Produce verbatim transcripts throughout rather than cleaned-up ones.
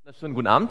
Schönen guten Abend.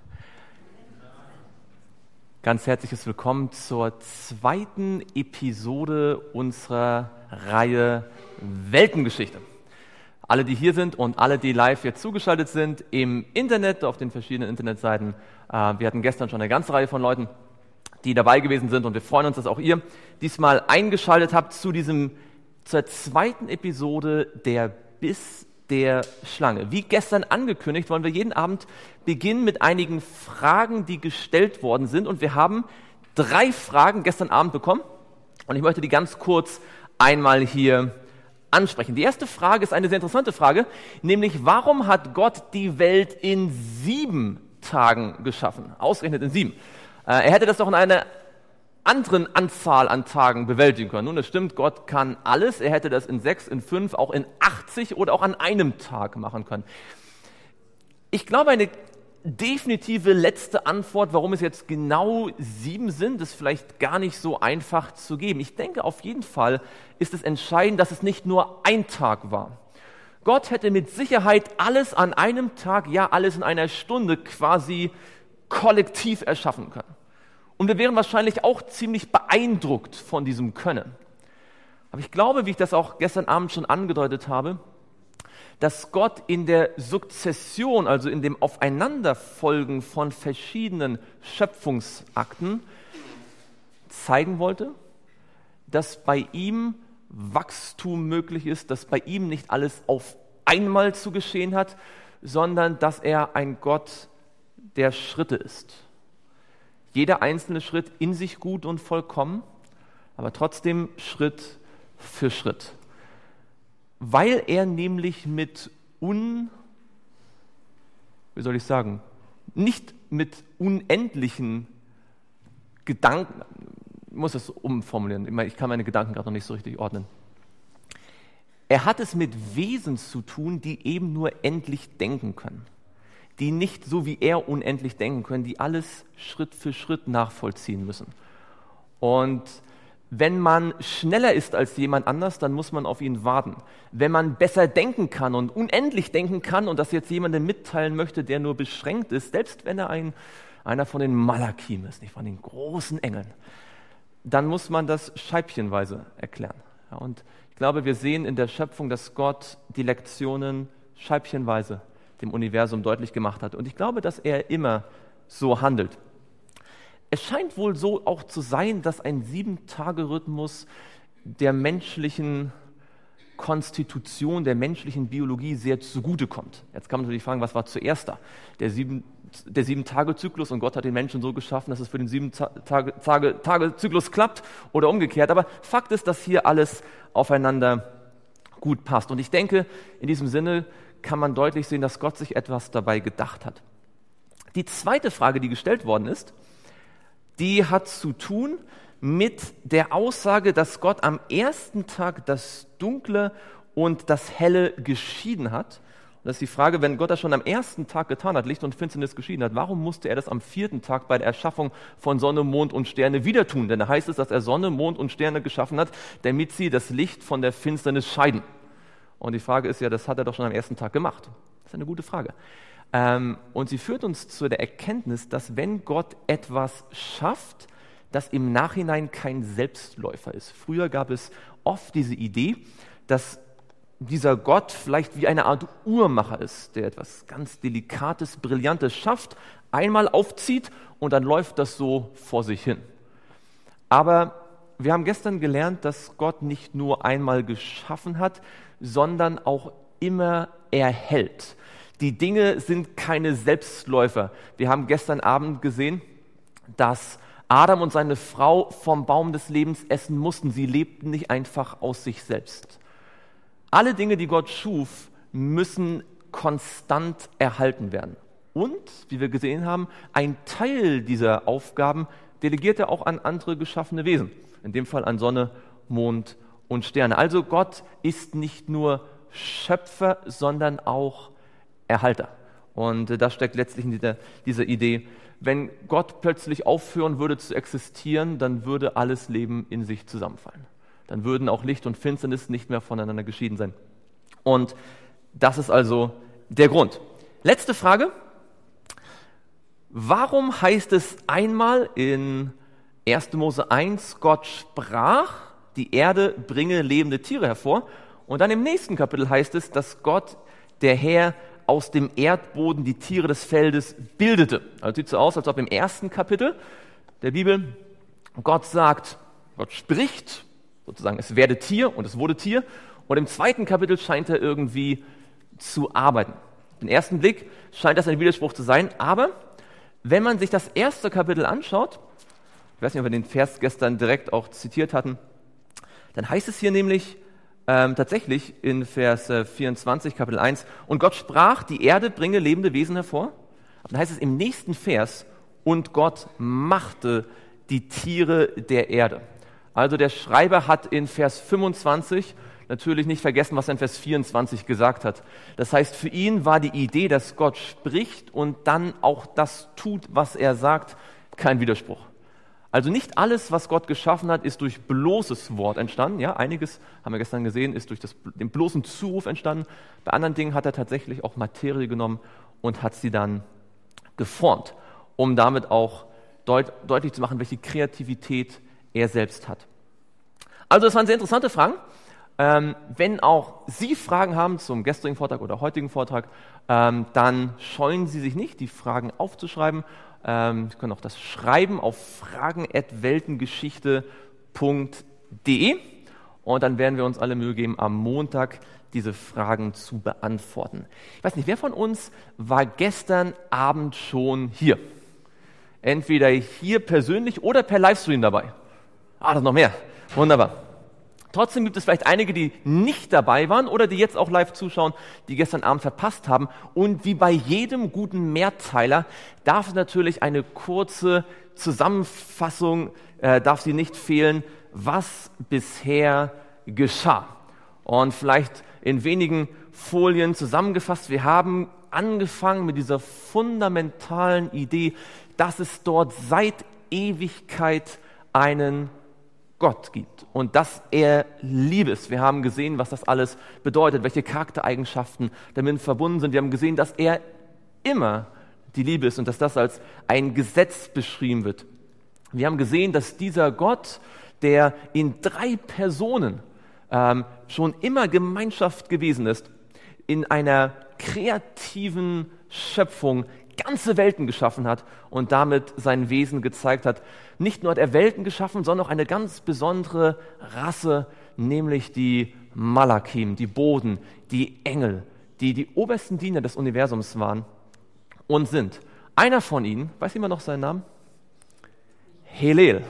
Ganz herzliches Willkommen zur zweiten Episode unserer Reihe Weltengeschichte. Alle, die hier sind und alle, die live jetzt zugeschaltet sind im Internet, auf den verschiedenen Internetseiten. Äh, wir hatten gestern schon eine ganze Reihe von Leuten, die dabei gewesen sind, und wir freuen uns, dass auch ihr diesmal eingeschaltet habt zu diesem, zur zweiten Episode der Biss der Schlange. Wie gestern angekündigt, wollen wir jeden Abend beginnen mit einigen Fragen, die gestellt worden sind. Und wir haben drei Fragen gestern Abend bekommen. Und ich möchte die ganz kurz einmal hier ansprechen. Die erste Frage ist eine sehr interessante Frage, nämlich warum hat Gott die Welt in sieben Tagen geschaffen? Ausgerechnet in sieben. Äh, er hätte das doch in einer anderen Anzahl an Tagen bewältigen können. Nun, das stimmt, Gott kann alles. Er hätte das in sechs, in fünf, auch in achtzig oder auch an einem Tag machen können. Ich glaube, eine definitive letzte Antwort, warum es jetzt genau sieben sind, ist vielleicht gar nicht so einfach zu geben. Ich denke, auf jeden Fall ist es entscheidend, dass es nicht nur ein Tag war. Gott hätte mit Sicherheit alles an einem Tag, ja alles in einer Stunde quasi kollektiv erschaffen können. Und wir wären wahrscheinlich auch ziemlich beeindruckt von diesem Können. Aber ich glaube, wie ich das auch gestern Abend schon angedeutet habe, dass Gott in der Sukzession, also in dem Aufeinanderfolgen von verschiedenen Schöpfungsakten zeigen wollte, dass bei ihm Wachstum möglich ist, dass bei ihm nicht alles auf einmal zu geschehen hat, sondern dass er ein Gott der Schritte ist. Jeder einzelne Schritt in sich gut und vollkommen, aber trotzdem Schritt für Schritt. Weil er nämlich mit un, wie soll ich sagen, nicht mit unendlichen Gedanken, ich muss das umformulieren, ich, meine, ich kann meine Gedanken gerade noch nicht so richtig ordnen. Er hat es mit Wesen zu tun, die eben nur endlich denken können, die nicht so wie er unendlich denken können, die alles Schritt für Schritt nachvollziehen müssen. Und wenn man schneller ist als jemand anders, dann muss man auf ihn warten. Wenn man besser denken kann und unendlich denken kann und das jetzt jemandem mitteilen möchte, der nur beschränkt ist, selbst wenn er ein, einer von den Malachim ist, nicht von den großen Engeln, dann muss man das scheibchenweise erklären. Ja, und ich glaube, wir sehen in der Schöpfung, dass Gott die Lektionen scheibchenweise dem Universum deutlich gemacht hat. Und ich glaube, dass er immer so handelt. Es scheint wohl so auch zu sein, dass ein Sieben-Tage-Rhythmus der menschlichen Konstitution, der menschlichen Biologie sehr zugutekommt. Jetzt kann man natürlich fragen, was war zuerst da? Der sieben, der Sieben-Tage-Zyklus, und Gott hat den Menschen so geschaffen, dass es für den Sieben-Tage-Zyklus klappt oder umgekehrt. Aber Fakt ist, dass hier alles aufeinander gut passt. Und ich denke, in diesem Sinne kann man deutlich sehen, dass Gott sich etwas dabei gedacht hat. Die zweite Frage, die gestellt worden ist, die hat zu tun mit der Aussage, dass Gott am ersten Tag das Dunkle und das Helle geschieden hat. Und das ist die Frage, wenn Gott das schon am ersten Tag getan hat, Licht und Finsternis geschieden hat, warum musste er das am vierten Tag bei der Erschaffung von Sonne, Mond und Sterne wieder tun? Denn da heißt es, dass er Sonne, Mond und Sterne geschaffen hat, damit sie das Licht von der Finsternis scheiden. Und die Frage ist ja, das hat er doch schon am ersten Tag gemacht. Das ist eine gute Frage. Ähm, und sie führt uns zu der Erkenntnis, dass wenn Gott etwas schafft, das im Nachhinein kein Selbstläufer ist. Früher gab es oft diese Idee, dass dieser Gott vielleicht wie eine Art Uhrmacher ist, der etwas ganz Delikates, Brillantes schafft, einmal aufzieht und dann läuft das so vor sich hin. Aber wir haben gestern gelernt, dass Gott nicht nur einmal geschaffen hat, sondern auch immer erhält. Die Dinge sind keine Selbstläufer. Wir haben gestern Abend gesehen, dass Adam und seine Frau vom Baum des Lebens essen mussten. Sie lebten nicht einfach aus sich selbst. Alle Dinge, die Gott schuf, müssen konstant erhalten werden. Und, wie wir gesehen haben, ein Teil dieser Aufgaben delegiert er auch an andere geschaffene Wesen. In dem Fall an Sonne, Mond und Sterne. Also Gott ist nicht nur Schöpfer, sondern auch Erhalter. Und äh, das steckt letztlich in dieser, dieser Idee. Wenn Gott plötzlich aufhören würde zu existieren, dann würde alles Leben in sich zusammenfallen. Dann würden auch Licht und Finsternis nicht mehr voneinander geschieden sein. Und das ist also der Grund. Letzte Frage. Warum heißt es einmal in erster Mose eins, Gott sprach, die Erde bringe lebende Tiere hervor, und dann im nächsten Kapitel heißt es, dass Gott, der Herr, aus dem Erdboden die Tiere des Feldes bildete. Also sieht so aus, als ob im ersten Kapitel der Bibel Gott sagt, Gott spricht, sozusagen es werde Tier und es wurde Tier, und im zweiten Kapitel scheint er irgendwie zu arbeiten. Auf den ersten Blick scheint das ein Widerspruch zu sein, aber wenn man sich das erste Kapitel anschaut, ich weiß nicht, ob wir den Vers gestern direkt auch zitiert hatten, dann heißt es hier nämlich ähm, tatsächlich in Vers äh, vierundzwanzig, Kapitel eins, und Gott sprach, die Erde bringe lebende Wesen hervor. Dann heißt es im nächsten Vers, und Gott machte die Tiere der Erde. Also der Schreiber hat in Vers fünfundzwanzig natürlich nicht vergessen, was er in Vers vierundzwanzig gesagt hat. Das heißt, für ihn war die Idee, dass Gott spricht und dann auch das tut, was er sagt, kein Widerspruch. Also nicht alles, was Gott geschaffen hat, ist durch bloßes Wort entstanden. Ja, einiges, haben wir gestern gesehen, ist durch das, den bloßen Zuruf entstanden. Bei anderen Dingen hat er tatsächlich auch Materie genommen und hat sie dann geformt, um damit auch deut, deutlich zu machen, welche Kreativität er selbst hat. Also das waren sehr interessante Fragen. Ähm, wenn auch Sie Fragen haben zum gestrigen Vortrag oder heutigen Vortrag, ähm, dann scheuen Sie sich nicht, die Fragen aufzuschreiben. Ähm, Sie können auch das schreiben auf fragen at weltengeschichte punkt de und dann werden wir uns alle Mühe geben, am Montag diese Fragen zu beantworten. Ich weiß nicht, wer von uns war gestern Abend schon hier? Entweder hier persönlich oder per Livestream dabei. Ah, das noch mehr. Wunderbar. Trotzdem gibt es vielleicht einige, die nicht dabei waren oder die jetzt auch live zuschauen, die gestern Abend verpasst haben. Und wie bei jedem guten Mehrteiler darf natürlich eine kurze Zusammenfassung, äh, darf sie nicht fehlen, was bisher geschah. Und vielleicht in wenigen Folien zusammengefasst, wir haben angefangen mit dieser fundamentalen Idee, dass es dort seit Ewigkeit einen Gott gibt und dass er Liebe ist. Wir haben gesehen, was das alles bedeutet, welche Charaktereigenschaften damit verbunden sind. Wir haben gesehen, dass er immer die Liebe ist und dass das als ein Gesetz beschrieben wird. Wir haben gesehen, dass dieser Gott, der in drei Personen ähm, schon immer Gemeinschaft gewesen ist, in einer kreativen Schöpfung ganze Welten geschaffen hat und damit sein Wesen gezeigt hat. Nicht nur hat er Welten geschaffen, sondern auch eine ganz besondere Rasse, nämlich die Malakim, die Boden, die Engel, die die obersten Diener des Universums waren und sind. Einer von ihnen, weiß jemand noch seinen Namen? Helel,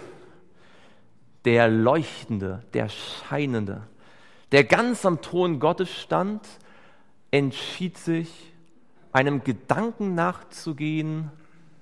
der Leuchtende, der Scheinende, der ganz am Thron Gottes stand, entschied sich, einem Gedanken nachzugehen,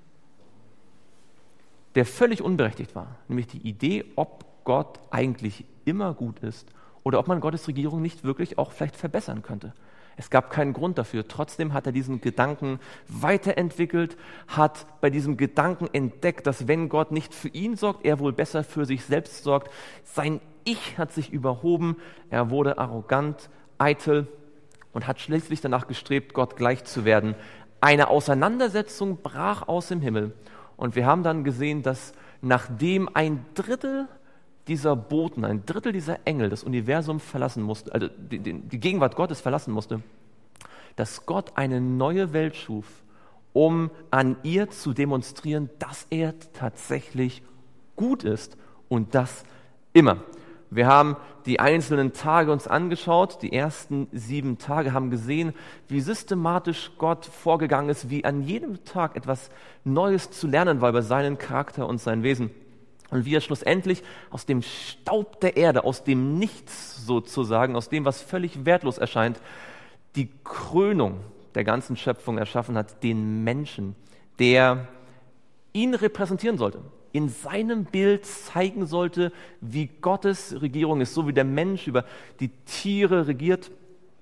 der völlig unberechtigt war, nämlich die Idee, ob Gott eigentlich immer gut ist oder ob man Gottes Regierung nicht wirklich auch vielleicht verbessern könnte. Es gab keinen Grund dafür. Trotzdem hat er diesen Gedanken weiterentwickelt, hat bei diesem Gedanken entdeckt, dass wenn Gott nicht für ihn sorgt, er wohl besser für sich selbst sorgt. Sein Ich hat sich überhoben, er wurde arrogant, eitel und hat schließlich danach gestrebt, Gott gleich zu werden. Eine Auseinandersetzung brach aus dem Himmel. Und wir haben dann gesehen, dass nachdem ein Drittel dieser Boten, ein Drittel dieser Engel das Universum verlassen musste, also die, die, die Gegenwart Gottes verlassen musste, dass Gott eine neue Welt schuf, um an ihr zu demonstrieren, dass er tatsächlich gut ist und das immer. Wir haben die einzelnen Tage uns angeschaut, die ersten sieben Tage, haben gesehen, wie systematisch Gott vorgegangen ist, wie an jedem Tag etwas Neues zu lernen war über seinen Charakter und sein Wesen. Und wie er schlussendlich aus dem Staub der Erde, aus dem Nichts sozusagen, aus dem, was völlig wertlos erscheint, die Krönung der ganzen Schöpfung erschaffen hat, den Menschen, der ihn repräsentieren sollte, in seinem Bild zeigen sollte, wie Gottes Regierung ist, so wie der Mensch über die Tiere regiert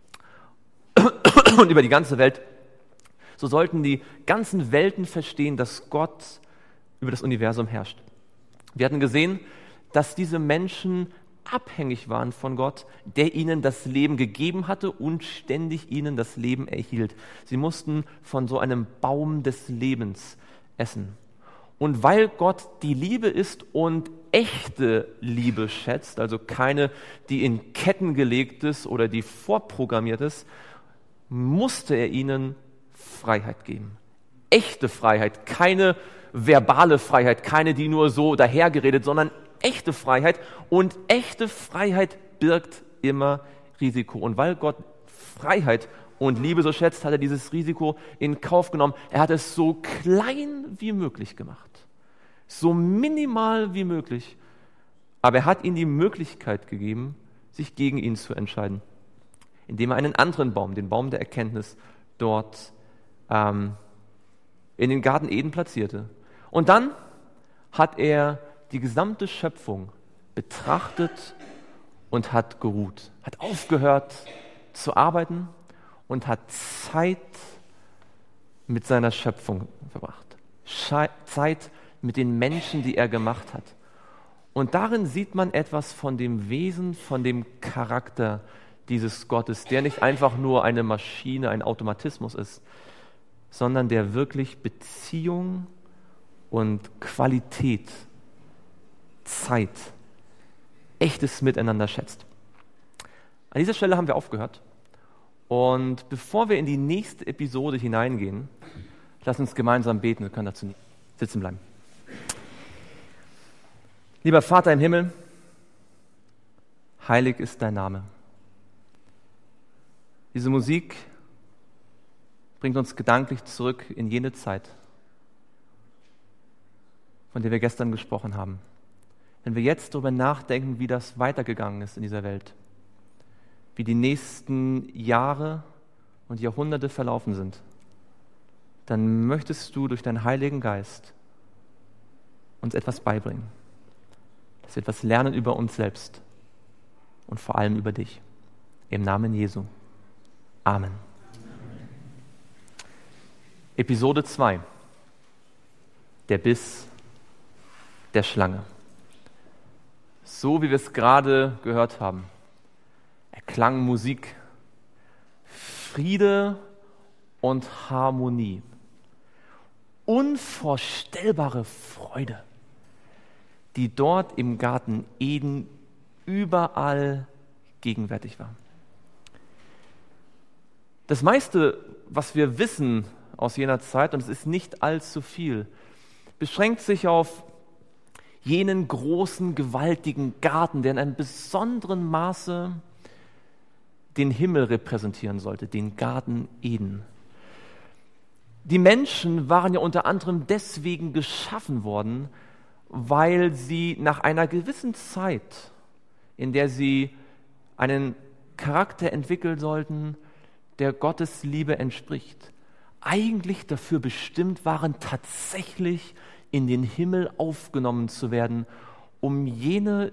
und über die ganze Welt. So sollten die ganzen Welten verstehen, dass Gott über das Universum herrscht. Wir hatten gesehen, dass diese Menschen abhängig waren von Gott, der ihnen das Leben gegeben hatte und ständig ihnen das Leben erhielt. Sie mussten von so einem Baum des Lebens essen. Und weil Gott die Liebe ist und echte Liebe schätzt, also keine, die in Ketten gelegt ist oder die vorprogrammiert ist, musste er ihnen Freiheit geben. Echte Freiheit, keine verbale Freiheit, keine, die nur so dahergeredet, sondern echte Freiheit. Und echte Freiheit birgt immer Risiko. Und weil Gott Freiheit und Liebe so schätzt, hat er dieses Risiko in Kauf genommen. Er hat es so klein wie möglich gemacht, so minimal wie möglich. Aber er hat ihnen die Möglichkeit gegeben, sich gegen ihn zu entscheiden, indem er einen anderen Baum, den Baum der Erkenntnis, dort ähm, in den Garten Eden platzierte. Und dann hat er die gesamte Schöpfung betrachtet und hat geruht, hat aufgehört zu arbeiten und hat Zeit mit seiner Schöpfung verbracht. Schei- Zeit mit den Menschen, die er gemacht hat. Und darin sieht man etwas von dem Wesen, von dem Charakter dieses Gottes, der nicht einfach nur eine Maschine, ein Automatismus ist, sondern der wirklich Beziehung und Qualität, Zeit, echtes Miteinander schätzt. An dieser Stelle haben wir aufgehört. Und bevor wir in die nächste Episode hineingehen, lass uns gemeinsam beten. Wir können dazu sitzen bleiben. Lieber Vater im Himmel, heilig ist dein Name. Diese Musik bringt uns gedanklich zurück in jene Zeit, von der wir gestern gesprochen haben. Wenn wir jetzt darüber nachdenken, wie das weitergegangen ist in dieser Welt, wie die nächsten Jahre und Jahrhunderte verlaufen sind, dann möchtest du durch deinen Heiligen Geist uns etwas beibringen, dass wir etwas lernen über uns selbst und vor allem über dich. Im Namen Jesu. Amen. Episode zwei. Der Biss der Schlange. So wie wir es gerade gehört haben, erklang Musik, Friede und Harmonie, unvorstellbare Freude, die dort im Garten Eden überall gegenwärtig war. Das meiste, was wir wissen aus jener Zeit, und es ist nicht allzu viel, beschränkt sich auf jenen großen, gewaltigen Garten, der in einem besonderen Maße den Himmel repräsentieren sollte, den Garten Eden. Die Menschen waren ja unter anderem deswegen geschaffen worden, weil sie nach einer gewissen Zeit, in der sie einen Charakter entwickeln sollten, der Gottes Liebe entspricht, eigentlich dafür bestimmt waren, tatsächlich in den Himmel aufgenommen zu werden, um jene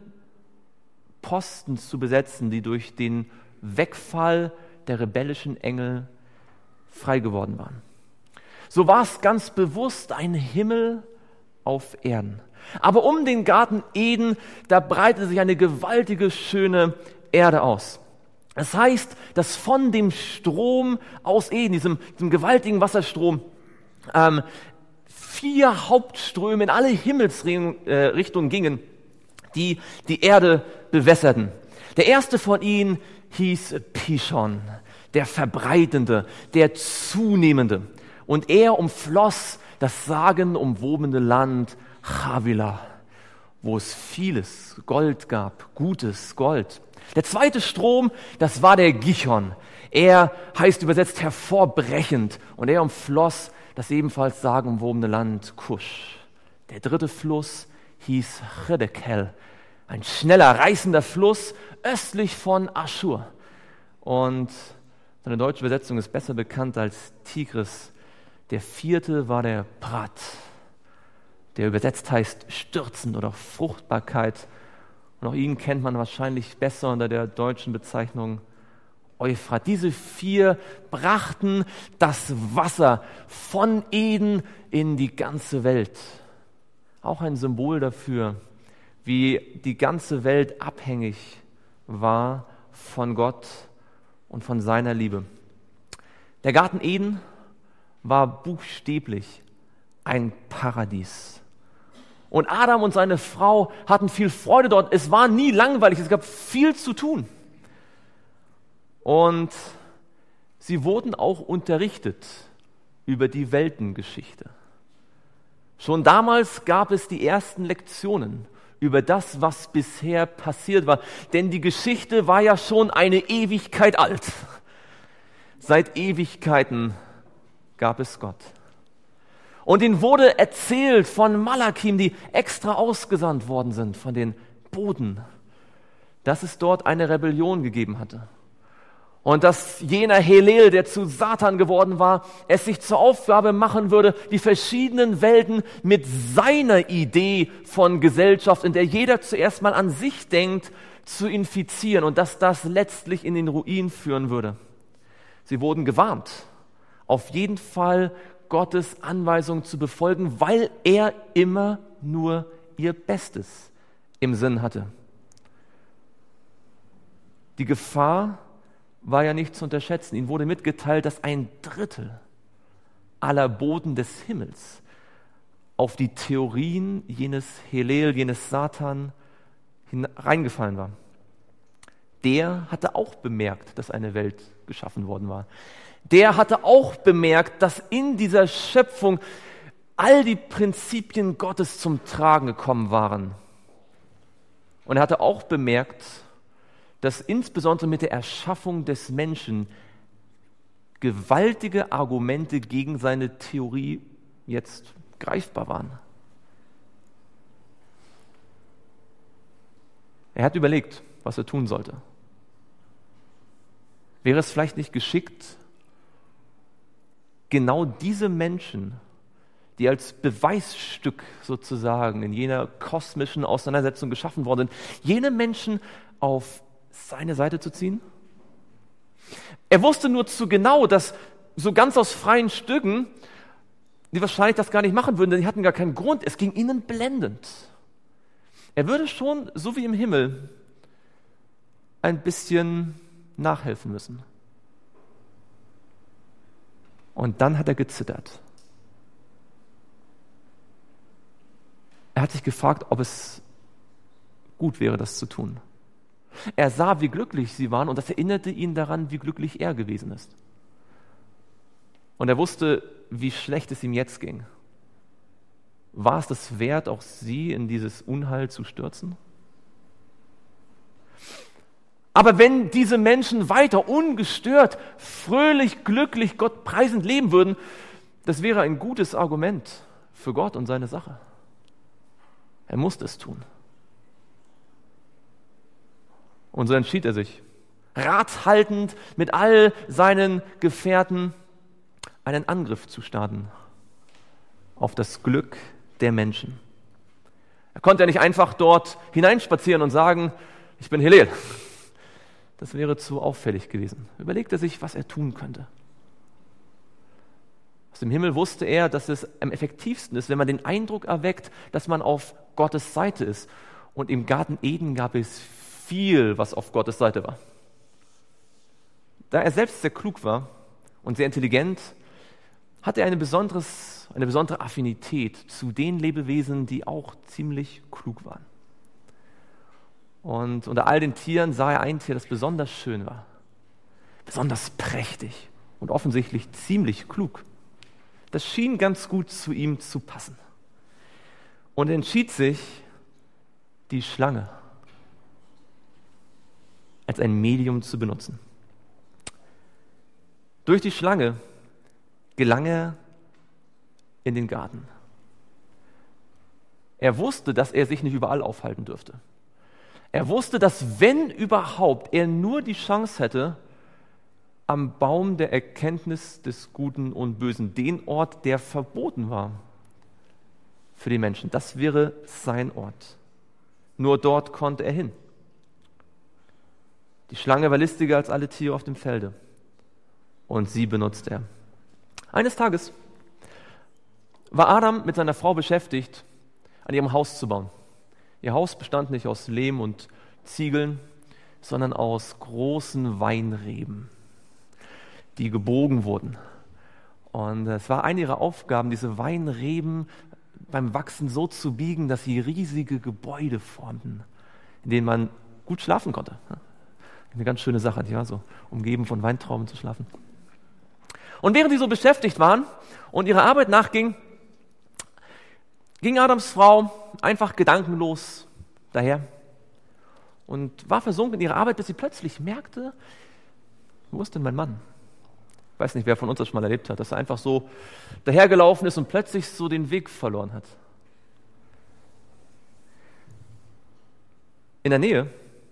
Posten zu besetzen, die durch den Wegfall der rebellischen Engel frei geworden waren. So war es ganz bewusst ein Himmel auf Erden. Aber um den Garten Eden, da breitete sich eine gewaltige, schöne Erde aus. Das heißt, dass von dem Strom aus Eden, diesem, diesem gewaltigen Wasserstrom, ähm, vier Hauptströme in alle Himmelsrichtungen gingen, die die Erde bewässerten. Der erste von ihnen hieß Pishon, der Verbreitende, der Zunehmende. Und er umfloss das sagenumwobene Land Havilah, wo es vieles Gold gab, gutes Gold. Der zweite Strom, das war der Gihon. Er heißt übersetzt hervorbrechend und er umfloss das ebenfalls sagenumwobene Land Kusch. Der dritte Fluss hieß Chedekel, ein schneller, reißender Fluss östlich von Aschur. Und seine deutsche Übersetzung ist besser bekannt als Tigris. Der vierte war der Prat, der übersetzt heißt stürzen oder Fruchtbarkeit. Und auch ihn kennt man wahrscheinlich besser unter der deutschen Bezeichnung Euphrat. Diese vier brachten das Wasser von Eden in die ganze Welt. Auch ein Symbol dafür, wie die ganze Welt abhängig war von Gott und von seiner Liebe. Der Garten Eden war buchstäblich ein Paradies. Und Adam und seine Frau hatten viel Freude dort. Es war nie langweilig, es gab viel zu tun. Und sie wurden auch unterrichtet über die Weltengeschichte. Schon damals gab es die ersten Lektionen über das, was bisher passiert war. Denn die Geschichte war ja schon eine Ewigkeit alt. Seit Ewigkeiten gab es Gott. Und ihnen wurde erzählt von Malakim, die extra ausgesandt worden sind von den Boden, dass es dort eine Rebellion gegeben hatte. Und dass jener Helel, der zu Satan geworden war, es sich zur Aufgabe machen würde, die verschiedenen Welten mit seiner Idee von Gesellschaft, in der jeder zuerst mal an sich denkt, zu infizieren und dass das letztlich in den Ruin führen würde. Sie wurden gewarnt, auf jeden Fall Gottes Anweisung zu befolgen, weil er immer nur ihr Bestes im Sinn hatte. Die Gefahr war ja nicht zu unterschätzen. Ihnen wurde mitgeteilt, dass ein Drittel aller Boden des Himmels auf die Theorien jenes Helel, jenes Satan reingefallen war. Der hatte auch bemerkt, dass eine Welt geschaffen worden war. Der hatte auch bemerkt, dass in dieser Schöpfung all die Prinzipien Gottes zum Tragen gekommen waren. Und er hatte auch bemerkt, dass insbesondere mit der Erschaffung des Menschen gewaltige Argumente gegen seine Theorie jetzt greifbar waren. Er hat überlegt, was er tun sollte. Wäre es vielleicht nicht geschickt, genau diese Menschen, die als Beweisstück sozusagen in jener kosmischen Auseinandersetzung geschaffen worden sind, jene Menschen auf seine Seite zu ziehen? Er wusste nur zu genau, dass so ganz aus freien Stücken die wahrscheinlich das gar nicht machen würden, denn die hatten gar keinen Grund. Es ging ihnen blendend. Er würde schon, so wie im Himmel, ein bisschen nachhelfen müssen. Und dann hat er gezittert. Er hat sich gefragt, ob es gut wäre, das zu tun. Er sah, wie glücklich sie waren, und das erinnerte ihn daran, wie glücklich er gewesen ist. Und er wusste, wie schlecht es ihm jetzt ging. War es das wert, auch sie in dieses Unheil zu stürzen? Aber wenn diese Menschen weiter ungestört, fröhlich, glücklich, Gott preisend leben würden, das wäre ein gutes Argument für Gott und seine Sache. Er musste es tun. Und so entschied er sich, rathaltend mit all seinen Gefährten einen Angriff zu starten auf das Glück der Menschen. Er konnte ja nicht einfach dort hineinspazieren und sagen, ich bin Helel. Das wäre zu auffällig gewesen. Überlegt er sich, was er tun könnte. Aus dem Himmel wusste er, dass es am effektivsten ist, wenn man den Eindruck erweckt, dass man auf Gottes Seite ist. Und im Garten Eden gab es viel, was auf Gottes Seite war. Da er selbst sehr klug war und sehr intelligent, hatte er eine, besonderes, eine besondere Affinität zu den Lebewesen, die auch ziemlich klug waren. Und unter all den Tieren sah er ein Tier, das besonders schön war, besonders prächtig und offensichtlich ziemlich klug. Das schien ganz gut zu ihm zu passen. Und er entschied sich, die Schlange als ein Medium zu benutzen. Durch die Schlange gelang er in den Garten. Er wusste, dass er sich nicht überall aufhalten dürfte. Er wusste, dass wenn überhaupt er nur die Chance hätte, am Baum der Erkenntnis des Guten und Bösen, den Ort, der verboten war für die Menschen, das wäre sein Ort. Nur dort konnte er hin. Die Schlange war listiger als alle Tiere auf dem Felde. Und sie benutzt er. Eines Tages war Adam mit seiner Frau beschäftigt, an ihrem Haus zu bauen. Ihr Haus bestand nicht aus Lehm und Ziegeln, sondern aus großen Weinreben, die gebogen wurden. Und es war eine ihrer Aufgaben, diese Weinreben beim Wachsen so zu biegen, dass sie riesige Gebäude formten, in denen man gut schlafen konnte. Eine ganz schöne Sache, ja, so umgeben von Weintrauben zu schlafen. Und während sie so beschäftigt waren und ihrer Arbeit nachging, ging Adams Frau einfach gedankenlos daher und war versunken in ihrer Arbeit, bis sie plötzlich merkte, wo ist denn mein Mann? Ich weiß nicht, wer von uns das schon mal erlebt hat, dass er einfach so dahergelaufen ist und plötzlich so den Weg verloren hat. In der Nähe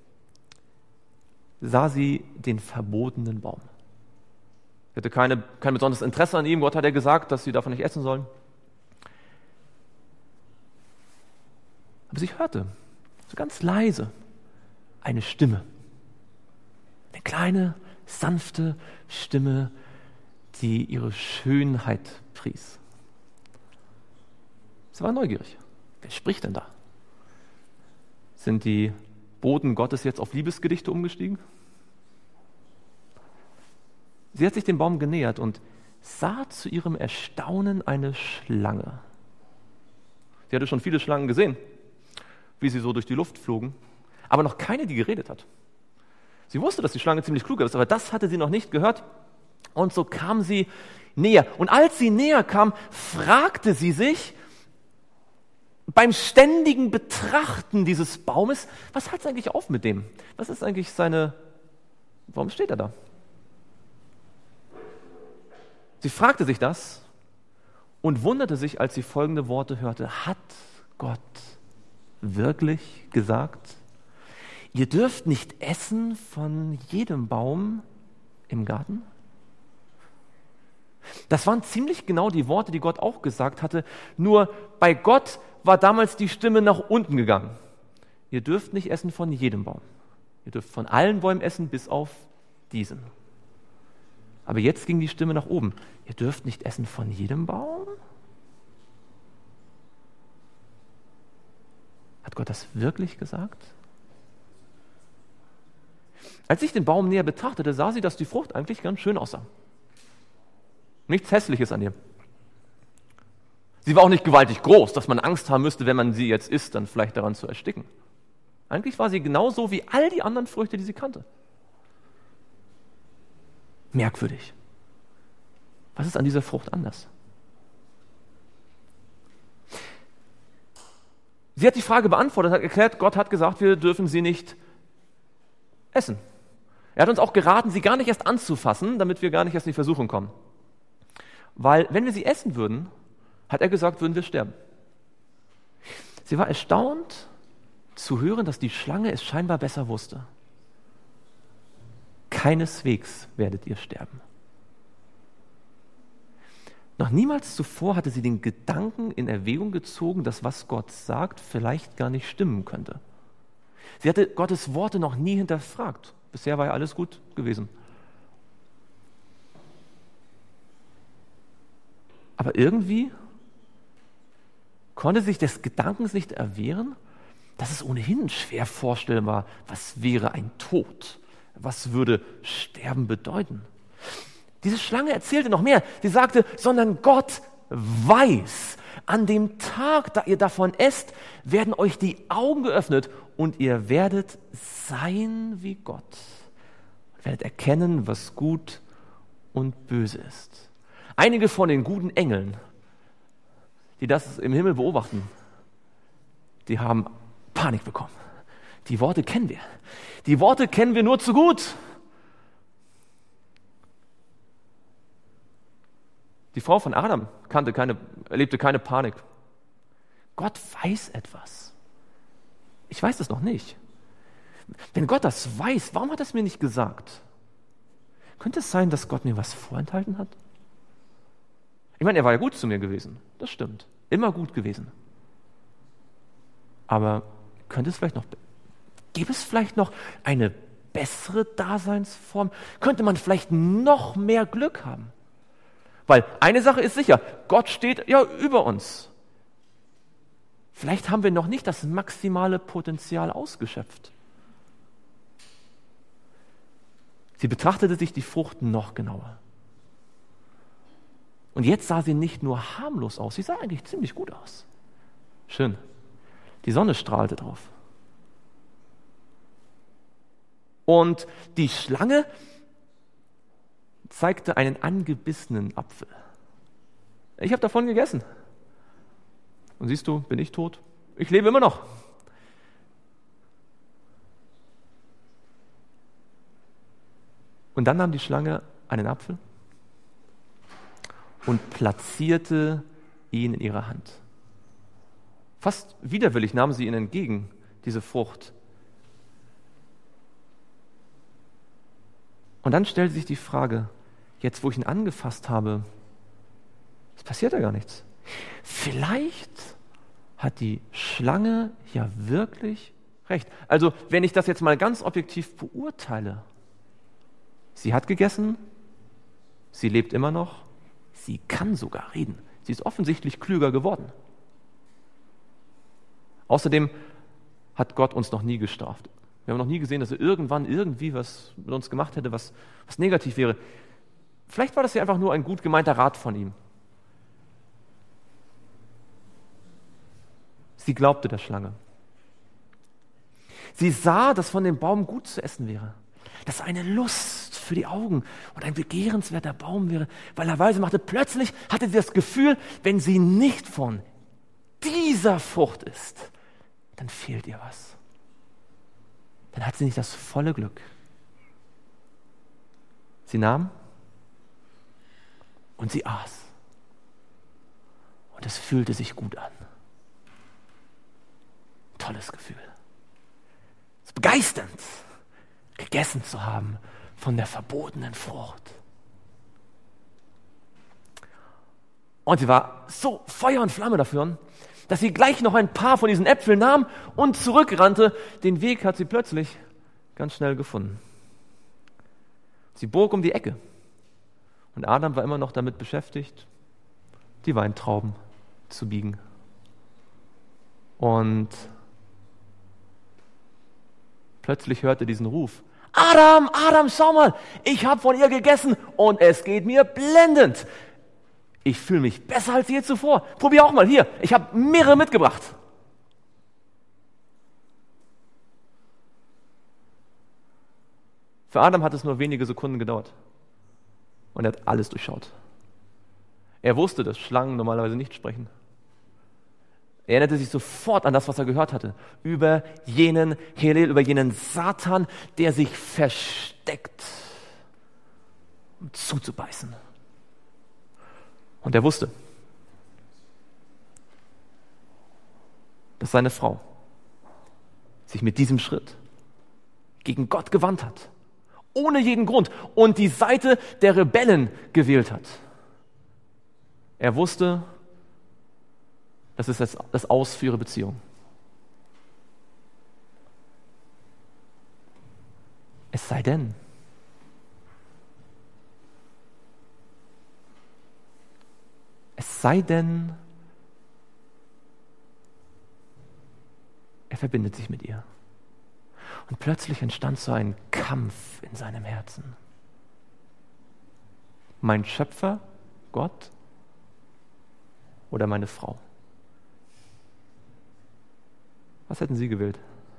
sah sie den verbotenen Baum. Sie hatte keine, kein besonderes Interesse an ihm. Gott hat ja gesagt, dass sie davon nicht essen sollen. Aber sie hörte, so ganz leise, eine Stimme. Eine kleine, sanfte Stimme, die ihre Schönheit pries. Sie war neugierig. Wer spricht denn da? Sind die Boten Gottes jetzt auf Liebesgedichte umgestiegen? Sie hat sich dem Baum genähert und sah zu ihrem Erstaunen eine Schlange. Sie hatte schon viele Schlangen gesehen, wie sie so durch die Luft flogen, aber noch keine, die geredet hat. Sie wusste, dass die Schlange ziemlich klug ist, aber das hatte sie noch nicht gehört. Und so kam sie näher. Und als sie näher kam, fragte sie sich beim ständigen Betrachten dieses Baumes, was hat es eigentlich auf mit dem? Was ist eigentlich seine, warum steht er da? Sie fragte sich das und wunderte sich, als sie folgende Worte hörte. Hat Gott wirklich gesagt, ihr dürft nicht essen von jedem Baum im Garten? Das waren ziemlich genau die Worte, die Gott auch gesagt hatte, nur bei Gott war damals die Stimme nach unten gegangen. Ihr dürft nicht essen von jedem Baum. Ihr dürft von allen Bäumen essen, bis auf diesen. Aber jetzt ging die Stimme nach oben. Ihr dürft nicht essen von jedem Baum? Hat Gott das wirklich gesagt? Als ich den Baum näher betrachtete, sah sie, dass die Frucht eigentlich ganz schön aussah. Nichts Hässliches an ihr. Sie war auch nicht gewaltig groß, dass man Angst haben müsste, wenn man sie jetzt isst, dann vielleicht daran zu ersticken. Eigentlich war sie genauso wie all die anderen Früchte, die sie kannte. Merkwürdig. Was ist an dieser Frucht anders? Sie hat die Frage beantwortet, hat erklärt, Gott hat gesagt, wir dürfen sie nicht essen. Er hat uns auch geraten, sie gar nicht erst anzufassen, damit wir gar nicht erst in die Versuchung kommen. Weil wenn wir sie essen würden, hat er gesagt, würden wir sterben. Sie war erstaunt zu hören, dass die Schlange es scheinbar besser wusste. Keineswegs werdet ihr sterben. Noch niemals zuvor hatte sie den Gedanken in Erwägung gezogen, dass was Gott sagt, vielleicht gar nicht stimmen könnte. Sie hatte Gottes Worte noch nie hinterfragt. Bisher war ja alles gut gewesen. Aber irgendwie konnte sich des Gedankens nicht erwehren, dass es ohnehin schwer vorstellbar war, was wäre ein Tod? Was würde Sterben bedeuten? Diese Schlange erzählte noch mehr. Sie sagte, sondern Gott weiß, an dem Tag, da ihr davon esst, werden euch die Augen geöffnet und ihr werdet sein wie Gott. Und werdet erkennen, was gut und böse ist. Einige von den guten Engeln, die das im Himmel beobachten, die haben Panik bekommen. Die Worte kennen wir. Die Worte kennen wir nur zu gut. Die Frau von Adam kannte keine, erlebte keine Panik. Gott weiß etwas. Ich weiß es noch nicht. Wenn Gott das weiß, warum hat er es mir nicht gesagt? Könnte es sein, dass Gott mir was vorenthalten hat? Ich meine, er war ja gut zu mir gewesen. Das stimmt. Immer gut gewesen. Aber könnte es vielleicht noch, gäbe es vielleicht noch eine bessere Daseinsform? Könnte man vielleicht noch mehr Glück haben? Weil eine Sache ist sicher, Gott steht ja über uns. Vielleicht haben wir noch nicht das maximale Potenzial ausgeschöpft. Sie betrachtete sich die Frucht noch genauer. Und jetzt sah sie nicht nur harmlos aus, sie sah eigentlich ziemlich gut aus. Schön. Die Sonne strahlte drauf. Und die Schlange zeigte einen angebissenen Apfel. Ich habe davon gegessen. Und siehst du, bin ich tot? Ich lebe immer noch. Und dann nahm die Schlange einen Apfel und platzierte ihn in ihre Hand. Fast widerwillig nahm sie ihn entgegen, diese Frucht. Und dann stellte sich die Frage, jetzt wo ich ihn angefasst habe, es passiert ja gar nichts. Vielleicht hat die Schlange ja wirklich recht. Also wenn ich das jetzt mal ganz objektiv beurteile, sie hat gegessen, sie lebt immer noch, sie kann sogar reden. Sie ist offensichtlich klüger geworden. Außerdem hat Gott uns noch nie gestraft. Wir haben noch nie gesehen, dass er irgendwann irgendwie was mit uns gemacht hätte, was, was negativ wäre. Vielleicht war das ja einfach nur ein gut gemeinter Rat von ihm. Sie glaubte der Schlange. Sie sah, dass von dem Baum gut zu essen wäre, dass eine Lust für die Augen und ein begehrenswerter Baum wäre, weil er weise machte. Plötzlich hatte sie das Gefühl, wenn sie nicht von dieser Frucht isst, dann fehlt ihr was. Dann hat sie nicht das volle Glück. Sie nahm und sie aß. Und es fühlte sich gut an. Tolles Gefühl. Es ist begeisternd, gegessen zu haben von der verbotenen Frucht. Und sie war so Feuer und Flamme dafür, dass sie gleich noch ein paar von diesen Äpfeln nahm und zurückrannte. Den Weg hat sie plötzlich ganz schnell gefunden. Sie bog um die Ecke und Adam war immer noch damit beschäftigt, die Weintrauben zu biegen. Und plötzlich hörte er diesen Ruf: Adam, Adam, schau mal, ich habe von ihr gegessen und es geht mir blendend. Ich fühle mich besser als je zuvor. Probier auch mal, hier, ich habe mehrere mitgebracht. Für Adam hat es nur wenige Sekunden gedauert und er hat alles durchschaut. Er wusste, dass Schlangen normalerweise nicht sprechen. Er erinnerte sich sofort an das, was er gehört hatte, über jenen Helel, über jenen Satan, der sich versteckt, um zuzubeißen. Und er wusste, dass seine Frau sich mit diesem Schritt gegen Gott gewandt hat, ohne jeden Grund, und die Seite der Rebellen gewählt hat. Er wusste, das ist das, das Aus für ihre Beziehung. Es sei denn, es sei denn, er verbindet sich mit ihr. Und plötzlich entstand so ein Kampf in seinem Herzen. Mein Schöpfer, Gott, oder meine Frau? Was hätten Sie gewählt?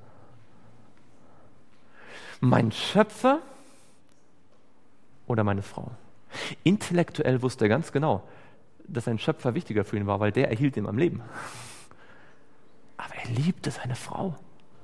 Mein Schöpfer oder meine Frau? Intellektuell wusste er ganz genau, dass sein Schöpfer wichtiger für ihn war, weil der erhielt ihn am Leben. Aber er liebte seine Frau.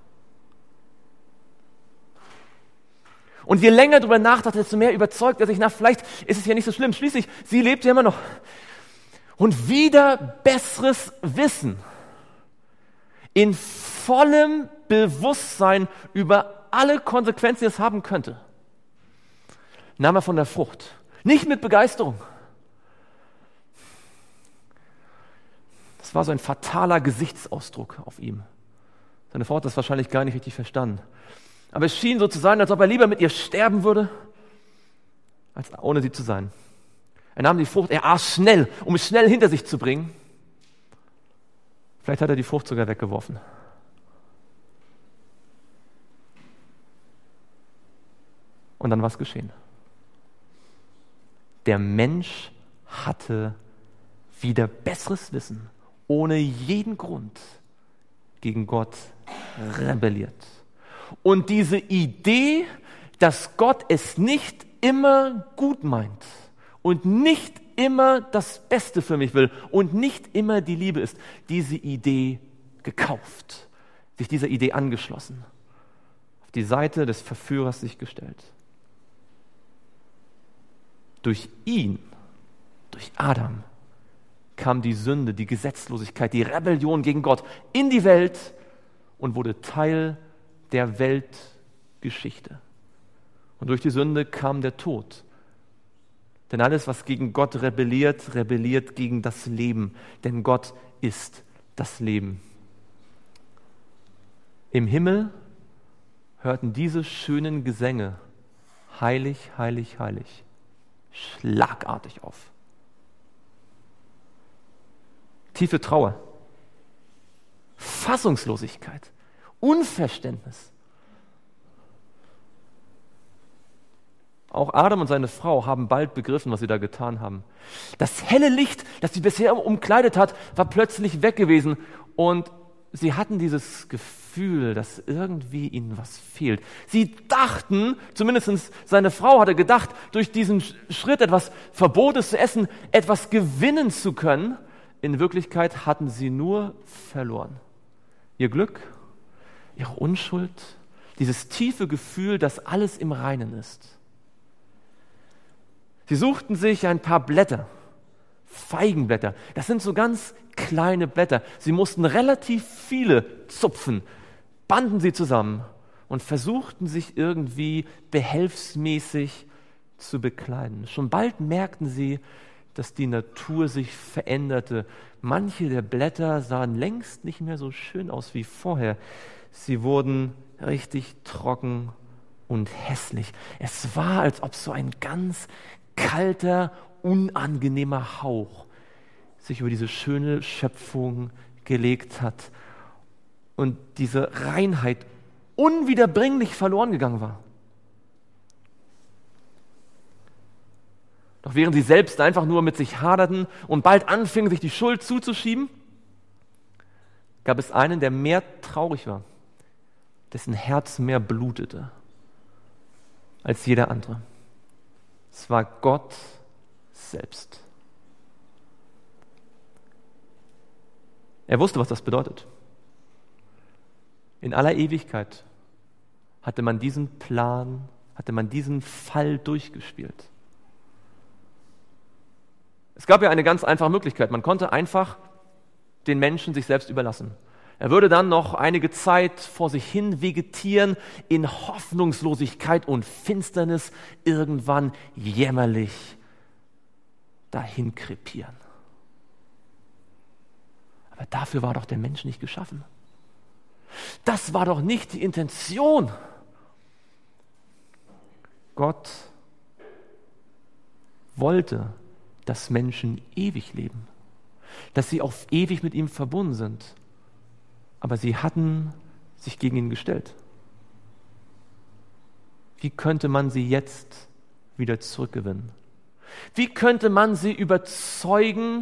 Und je länger er darüber nachdachte, desto mehr überzeugt er sich, na, vielleicht ist es ja nicht so schlimm. Schließlich, sie lebt ja immer noch. Und wieder besseres Wissen, in vollem Bewusstsein über alle Konsequenzen, die es haben könnte, nahm er von der Frucht. Nicht mit Begeisterung. Das war so ein fataler Gesichtsausdruck auf ihm. Seine Frau hat das wahrscheinlich gar nicht richtig verstanden. Aber es schien so zu sein, als ob er lieber mit ihr sterben würde, als ohne sie zu sein. Er nahm die Frucht, er aß schnell, um es schnell hinter sich zu bringen. Vielleicht hat er die Frucht sogar weggeworfen. Und dann war es geschehen. Der Mensch hatte wieder besseres Wissen, ohne jeden Grund gegen Gott rebelliert. Und diese Idee, dass Gott es nicht immer gut meint und nicht immer das Beste für mich will und nicht immer die Liebe ist, diese Idee gekauft, sich dieser Idee angeschlossen, auf die Seite des Verführers sich gestellt. Durch ihn, durch Adam, kam die Sünde, die Gesetzlosigkeit, die Rebellion gegen Gott in die Welt und wurde Teil der Weltgeschichte. Und durch die Sünde kam der Tod. Denn alles, was gegen Gott rebelliert, rebelliert gegen das Leben. Denn Gott ist das Leben. Im Himmel hörten diese schönen Gesänge, heilig, heilig, heilig, schlagartig auf. Tiefe Trauer, Fassungslosigkeit, Unverständnis. Auch Adam und seine Frau haben bald begriffen, was sie da getan haben. Das helle Licht, das sie bisher umkleidet hat, war plötzlich weg gewesen und sie hatten dieses Gefühl, dass irgendwie ihnen was fehlt. Sie dachten, zumindest seine Frau hatte gedacht, durch diesen Schritt etwas Verbotes zu essen, etwas gewinnen zu können. In Wirklichkeit hatten sie nur verloren. Ihr Glück, ihre Unschuld, dieses tiefe Gefühl, dass alles im Reinen ist. Sie suchten sich ein paar Blätter, Feigenblätter. Das sind so ganz kleine Blätter. Sie mussten relativ viele zupfen, banden sie zusammen und versuchten sich irgendwie behelfsmäßig zu bekleiden. Schon bald merkten sie, dass die Natur sich veränderte. Manche der Blätter sahen längst nicht mehr so schön aus wie vorher. Sie wurden richtig trocken und hässlich. Es war, als ob so ein ganz kalter, unangenehmer Hauch sich über diese schöne Schöpfung gelegt hat und diese Reinheit unwiederbringlich verloren gegangen war. Doch während sie selbst einfach nur mit sich haderten und bald anfingen, sich die Schuld zuzuschieben, gab es einen, der mehr traurig war, dessen Herz mehr blutete als jeder andere. Es war Gott selbst. Er wusste, was das bedeutet. In aller Ewigkeit hatte man diesen Plan, hatte man diesen Fall durchgespielt. Es gab ja eine ganz einfache Möglichkeit. Man konnte einfach den Menschen sich selbst überlassen. Er würde dann noch einige Zeit vor sich hin vegetieren, in Hoffnungslosigkeit und Finsternis, irgendwann jämmerlich dahin krepieren. Aber dafür war doch der Mensch nicht geschaffen. Das war doch nicht die Intention. Gott wollte, dass Menschen ewig leben, dass sie auf ewig mit ihm verbunden sind. Aber sie hatten sich gegen ihn gestellt. Wie könnte man sie jetzt wieder zurückgewinnen? Wie könnte man sie überzeugen,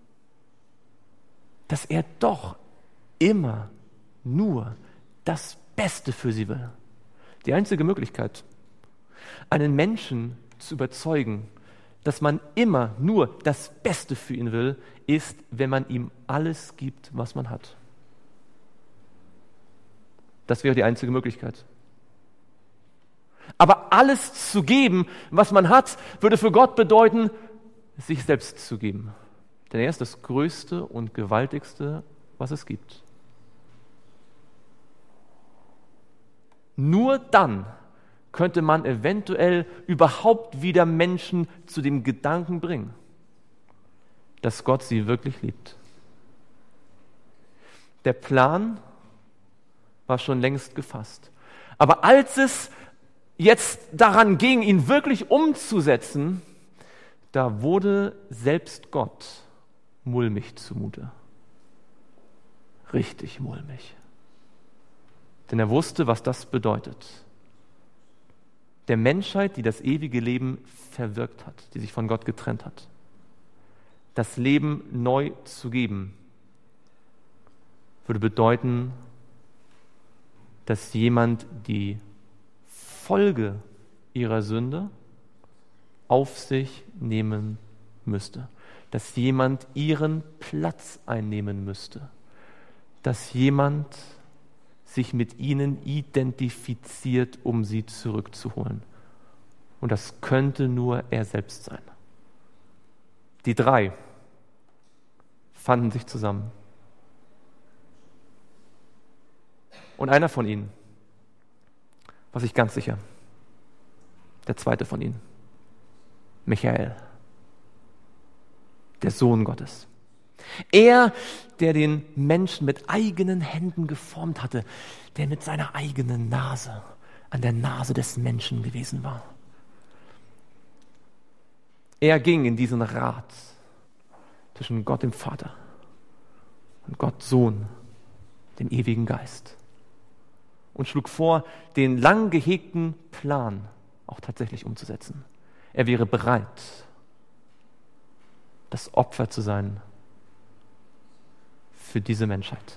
dass er doch immer nur das Beste für sie will? Die einzige Möglichkeit, einen Menschen zu überzeugen, dass man immer nur das Beste für ihn will, ist, wenn man ihm alles gibt, was man hat. Das wäre die einzige Möglichkeit. Aber alles zu geben, was man hat, würde für Gott bedeuten, sich selbst zu geben. Denn er ist das Größte und Gewaltigste, was es gibt. Nur dann könnte man eventuell überhaupt wieder Menschen zu dem Gedanken bringen, dass Gott sie wirklich liebt. Der Plan war schon längst gefasst. Aber als es jetzt daran ging, ihn wirklich umzusetzen, da wurde selbst Gott mulmig zumute. Richtig mulmig. Denn er wusste, was das bedeutet. Der Menschheit, die das ewige Leben verwirkt hat, die sich von Gott getrennt hat. das Leben neu zu geben, würde bedeuten, dass jemand die Folge ihrer Sünde auf sich nehmen müsste, dass jemand ihren Platz einnehmen müsste, dass jemand sich mit ihnen identifiziert, um sie zurückzuholen. Und das könnte nur er selbst sein. Die drei fanden sich zusammen. Und einer von ihnen war sich ganz sicher, der zweite von ihnen, Michael, der Sohn Gottes. Er, der den Menschen mit eigenen Händen geformt hatte, der mit seiner eigenen Nase an der Nase des Menschen gewesen war. Er ging in diesen Rat zwischen Gott dem Vater und Gott Sohn, dem ewigen Geist, und schlug vor, den lang gehegten Plan auch tatsächlich umzusetzen. Er wäre bereit, das Opfer zu sein für diese Menschheit.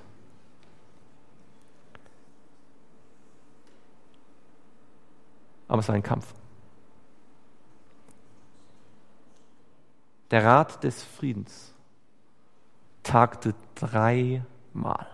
Aber es war ein Kampf. Der Rat des Friedens tagte dreimal.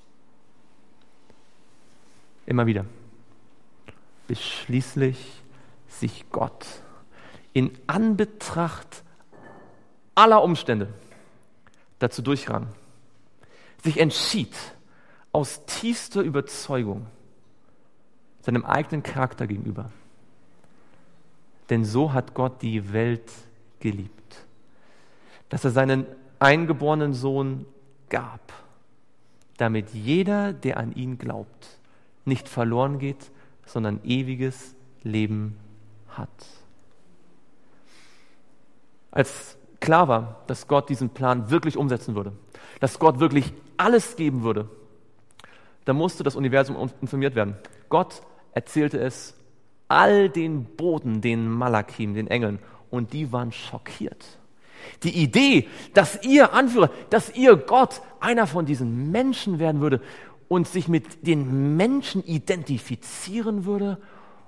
Immer wieder. Bis schließlich sich Gott in Anbetracht aller Umstände dazu durchrang, sich entschied, aus tiefster Überzeugung seinem eigenen Charakter gegenüber. Denn so hat Gott die Welt geliebt, dass er seinen eingeborenen Sohn gab, damit jeder, der an ihn glaubt, nicht verloren geht, sondern ewiges Leben hat. Als klar war, dass Gott diesen Plan wirklich umsetzen würde, dass Gott wirklich alles geben würde, da musste das Universum informiert werden. Gott erzählte es all den Boten, den Malakim, den Engeln, und die waren schockiert. Die Idee, dass ihr Anführer, dass ihr Gott einer von diesen Menschen werden würde und sich mit den Menschen identifizieren würde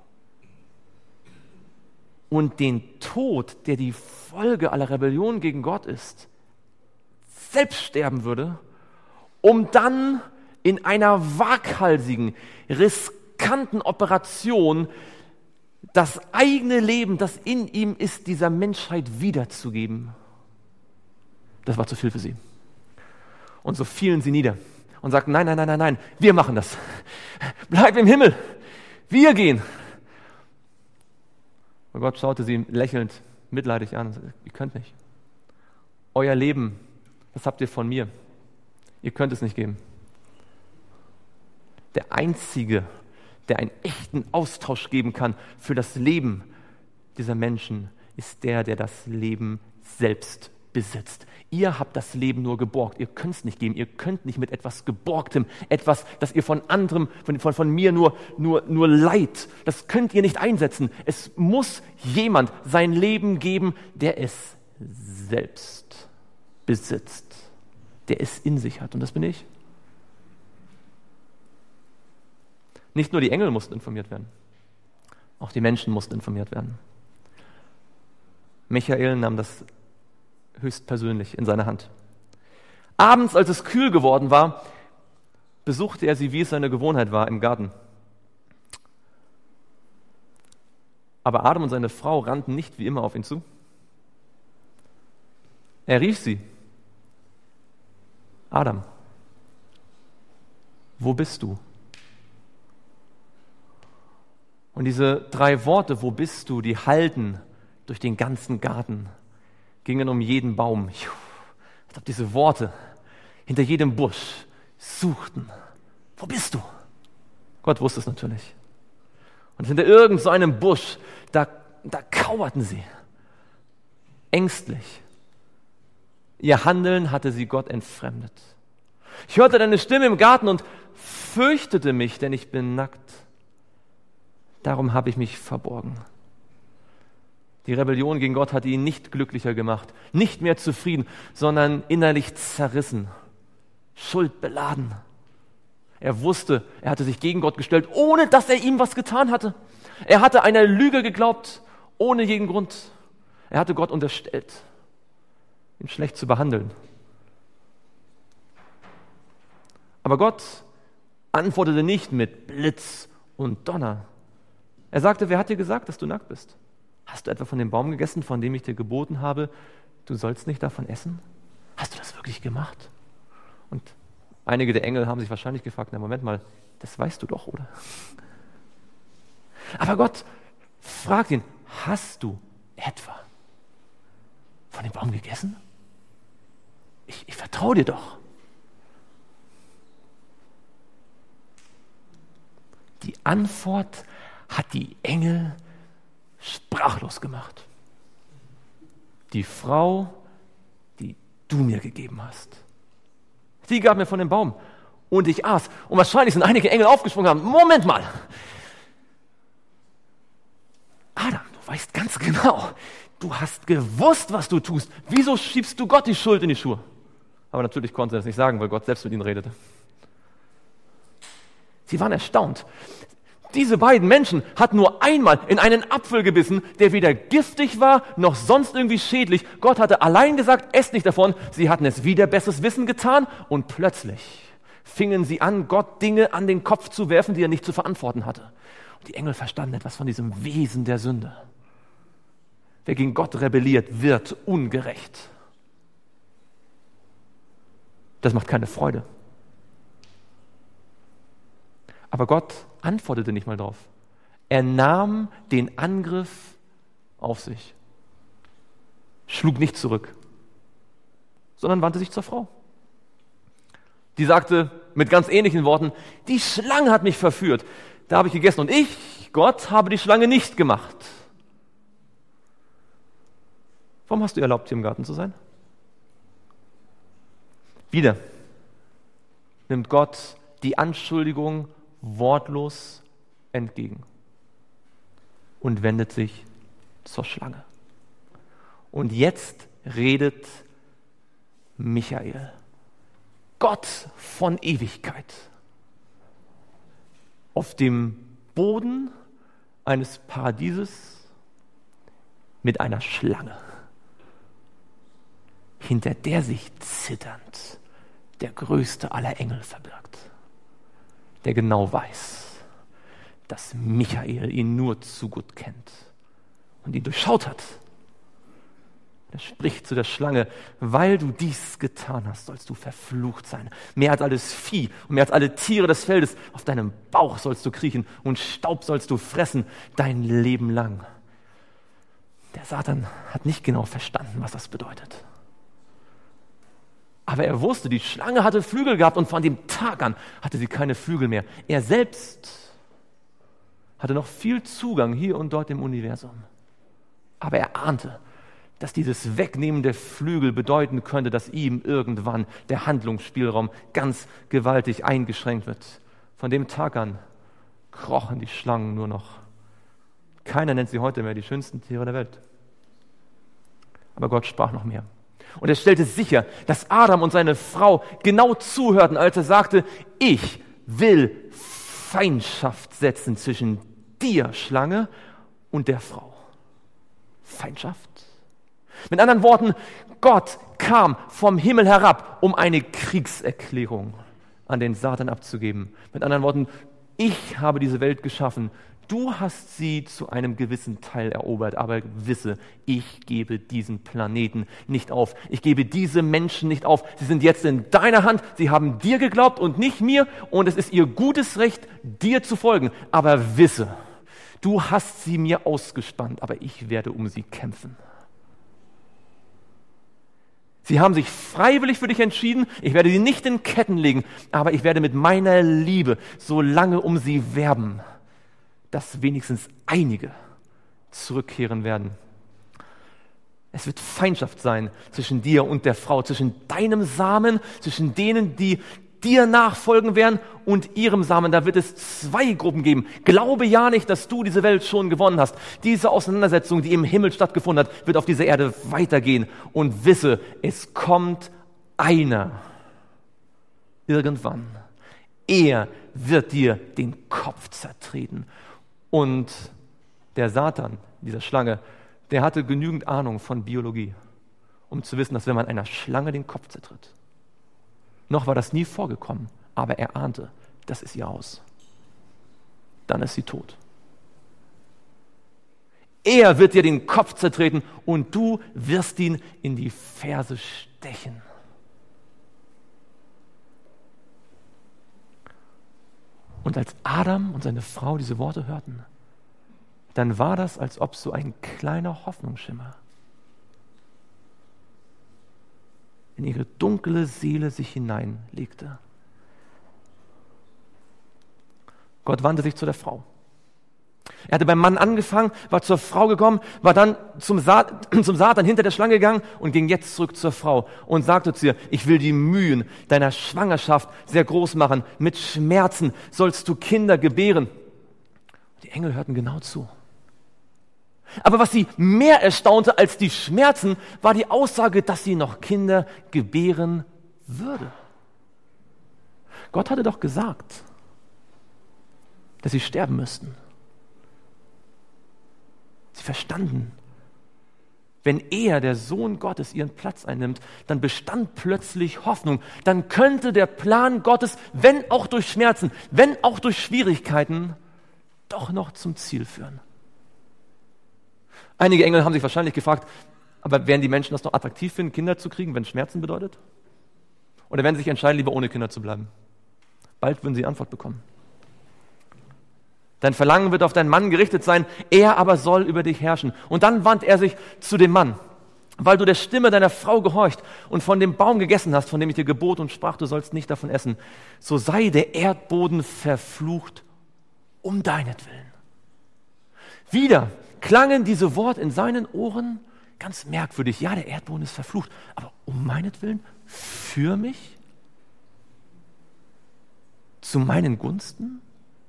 und den Tod, der die Folge aller Rebellion gegen Gott ist, selbst sterben würde, um dann in einer waghalsigen, riskanten Operation das eigene Leben, das in ihm ist, dieser Menschheit wiederzugeben. Das war zu viel für sie. Und so fielen sie nieder und sagten, nein, nein, nein, nein, nein, wir machen das. Bleib im Himmel, wir gehen. Und Gott schaute sie lächelnd, mitleidig an und sagte, ihr könnt nicht. Euer Leben, das habt ihr von mir. Ihr könnt es nicht geben. Der Einzige, der einen echten Austausch geben kann für das Leben dieser Menschen, ist der, der das Leben selbst besitzt. Ihr habt das Leben nur geborgt. Ihr könnt es nicht geben. Ihr könnt nicht mit etwas Geborgtem, etwas, das ihr von anderem, von, von, von mir nur, nur, nur leiht, das könnt ihr nicht einsetzen. Es muss jemand sein Leben geben, der es selbst besitzt, der es in sich hat. Und das bin ich. Nicht nur die Engel mussten informiert werden, auch die Menschen mussten informiert werden. Michael nahm das höchstpersönlich in seine Hand. Abends, als es kühl geworden war, besuchte er sie, wie es seine Gewohnheit war, im Garten. Aber Adam und seine Frau rannten nicht wie immer auf ihn zu. Er rief sie. Adam, wo bist du? Und diese drei Worte, wo bist du, die hallten durch den ganzen Garten, gingen um jeden Baum. Ich glaube, diese Worte hinter jedem Busch suchten. Wo bist du? Gott wusste es natürlich. Und hinter irgend so einem Busch, da, da kauerten sie. Ängstlich. Ihr Handeln hatte sie Gott entfremdet. Ich hörte deine Stimme im Garten und fürchtete mich, denn ich bin nackt. Darum habe ich mich verborgen. Die Rebellion gegen Gott hatte ihn nicht glücklicher gemacht, nicht mehr zufrieden, sondern innerlich zerrissen, schuldbeladen. Er wusste, er hatte sich gegen Gott gestellt, ohne dass er ihm was getan hatte. Er hatte einer Lüge geglaubt, ohne jeden Grund. Er hatte Gott unterstellt, ihn schlecht zu behandeln. Aber Gott antwortete nicht mit Blitz und Donner. Er sagte, wer hat dir gesagt, dass du nackt bist? Hast du etwa von dem Baum gegessen, von dem ich dir geboten habe, du sollst nicht davon essen? Hast du das wirklich gemacht? Und einige der Engel haben sich wahrscheinlich gefragt, na Moment mal, das weißt du doch, oder? Aber Gott fragt ihn, hast du etwa von dem Baum gegessen? Ich, ich vertraue dir doch. Die Antwort hat die Engel sprachlos gemacht. Die Frau, die du mir gegeben hast. Sie gab mir von dem Baum und ich aß. Und wahrscheinlich sind einige Engel aufgesprungen und haben, Moment mal. Adam, du weißt ganz genau, du hast gewusst, was du tust. Wieso schiebst du Gott die Schuld in die Schuhe? Aber natürlich konnte er das nicht sagen, weil Gott selbst mit ihnen redete. Sie waren erstaunt. Diese beiden Menschen hatten nur einmal in einen Apfel gebissen, der weder giftig war, noch sonst irgendwie schädlich. Gott hatte allein gesagt, esst nicht davon. Sie hatten es wider besseres Wissen getan und plötzlich fingen sie an, Gott Dinge an den Kopf zu werfen, die er nicht zu verantworten hatte. Und die Engel verstanden etwas von diesem Wesen der Sünde. Wer gegen Gott rebelliert, wird ungerecht. Das macht keine Freude. Aber Gott antwortete nicht mal drauf. Er nahm den Angriff auf sich, schlug nicht zurück, sondern wandte sich zur Frau. Die sagte mit ganz ähnlichen Worten, die Schlange hat mich verführt. Da habe ich gegessen und ich, Gott, habe die Schlange nicht gemacht. Warum hast du ihr erlaubt, hier im Garten zu sein? Wieder nimmt Gott die Anschuldigung wortlos entgegen und wendet sich zur Schlange. Und jetzt redet Michael, Gott von Ewigkeit, auf dem Boden eines Paradieses mit einer Schlange, hinter der sich zitternd der größte aller Engel verbirgt, der genau weiß, dass Michael ihn nur zu gut kennt und ihn durchschaut hat. Er spricht zu der Schlange, weil du dies getan hast, sollst du verflucht sein. Mehr als alles Vieh und mehr als alle Tiere des Feldes, auf deinem Bauch sollst du kriechen und Staub sollst du fressen dein Leben lang. Der Satan hat nicht genau verstanden, was das bedeutet. Aber er wusste, die Schlange hatte Flügel gehabt und von dem Tag an hatte sie keine Flügel mehr. Er selbst hatte noch viel Zugang hier und dort im Universum. Aber er ahnte, dass dieses Wegnehmen der Flügel bedeuten könnte, dass ihm irgendwann der Handlungsspielraum ganz gewaltig eingeschränkt wird. Von dem Tag an krochen die Schlangen nur noch. Keiner nennt sie heute mehr die schönsten Tiere der Welt. Aber Gott sprach noch mehr. Und er stellte sicher, dass Adam und seine Frau genau zuhörten, als er sagte, ich will Feindschaft setzen zwischen dir, Schlange, und der Frau. Feindschaft? Mit anderen Worten, Gott kam vom Himmel herab, um eine Kriegserklärung an den Satan abzugeben. Mit anderen Worten, ich habe diese Welt geschaffen. Du hast sie zu einem gewissen Teil erobert, aber wisse, ich gebe diesen Planeten nicht auf. Ich gebe diese Menschen nicht auf. Sie sind jetzt in deiner Hand. Sie haben dir geglaubt und nicht mir. Und es ist ihr gutes Recht, dir zu folgen. Aber wisse, du hast sie mir ausgespannt, aber ich werde um sie kämpfen. Sie haben sich freiwillig für dich entschieden. Ich werde sie nicht in Ketten legen, aber ich werde mit meiner Liebe so lange um sie werben, dass wenigstens einige zurückkehren werden. Es wird Feindschaft sein zwischen dir und der Frau, zwischen deinem Samen, zwischen denen, die dir nachfolgen werden und ihrem Samen. Da wird es zwei Gruppen geben. Glaube ja nicht, dass du diese Welt schon gewonnen hast. Diese Auseinandersetzung, die im Himmel stattgefunden hat, wird auf dieser Erde weitergehen. Und wisse, es kommt einer irgendwann. Er wird dir den Kopf zertreten. Und der Satan, dieser Schlange, der hatte genügend Ahnung von Biologie, um zu wissen, dass wenn man einer Schlange den Kopf zertritt, noch war das nie vorgekommen, aber er ahnte, das ist ihr aus. Dann ist sie tot. Er wird dir den Kopf zertreten und du wirst ihn in die Ferse stechen. Und als Adam und seine Frau diese Worte hörten, dann war das, als ob so ein kleiner Hoffnungsschimmer in ihre dunkle Seele sich hineinlegte. Gott wandte sich zu der Frau. Er hatte beim Mann angefangen, war zur Frau gekommen, war dann zum, Sa- zum Satan hinter der Schlange gegangen und ging jetzt zurück zur Frau und sagte zu ihr, ich will die Mühen deiner Schwangerschaft sehr groß machen. Mit Schmerzen sollst du Kinder gebären. Die Engel hörten genau zu. Aber was sie mehr erstaunte als die Schmerzen, war die Aussage, dass sie noch Kinder gebären würde. Gott hatte doch gesagt, dass sie sterben müssten. Sie verstanden, wenn er, der Sohn Gottes, ihren Platz einnimmt, dann bestand plötzlich Hoffnung. Dann könnte der Plan Gottes, wenn auch durch Schmerzen, wenn auch durch Schwierigkeiten, doch noch zum Ziel führen. Einige Engel haben sich wahrscheinlich gefragt, aber werden die Menschen das noch attraktiv finden, Kinder zu kriegen, wenn es Schmerzen bedeutet? Oder werden sie sich entscheiden, lieber ohne Kinder zu bleiben? Bald würden sie Antwort bekommen. Dein Verlangen wird auf deinen Mann gerichtet sein, er aber soll über dich herrschen. Und dann wandte er sich zu dem Mann, weil du der Stimme deiner Frau gehorcht und von dem Baum gegessen hast, von dem ich dir gebot und sprach, du sollst nicht davon essen, so sei der Erdboden verflucht um deinetwillen. Wieder klangen diese Worte in seinen Ohren ganz merkwürdig. Ja, der Erdboden ist verflucht, aber um meinetwillen, für mich, zu meinen Gunsten?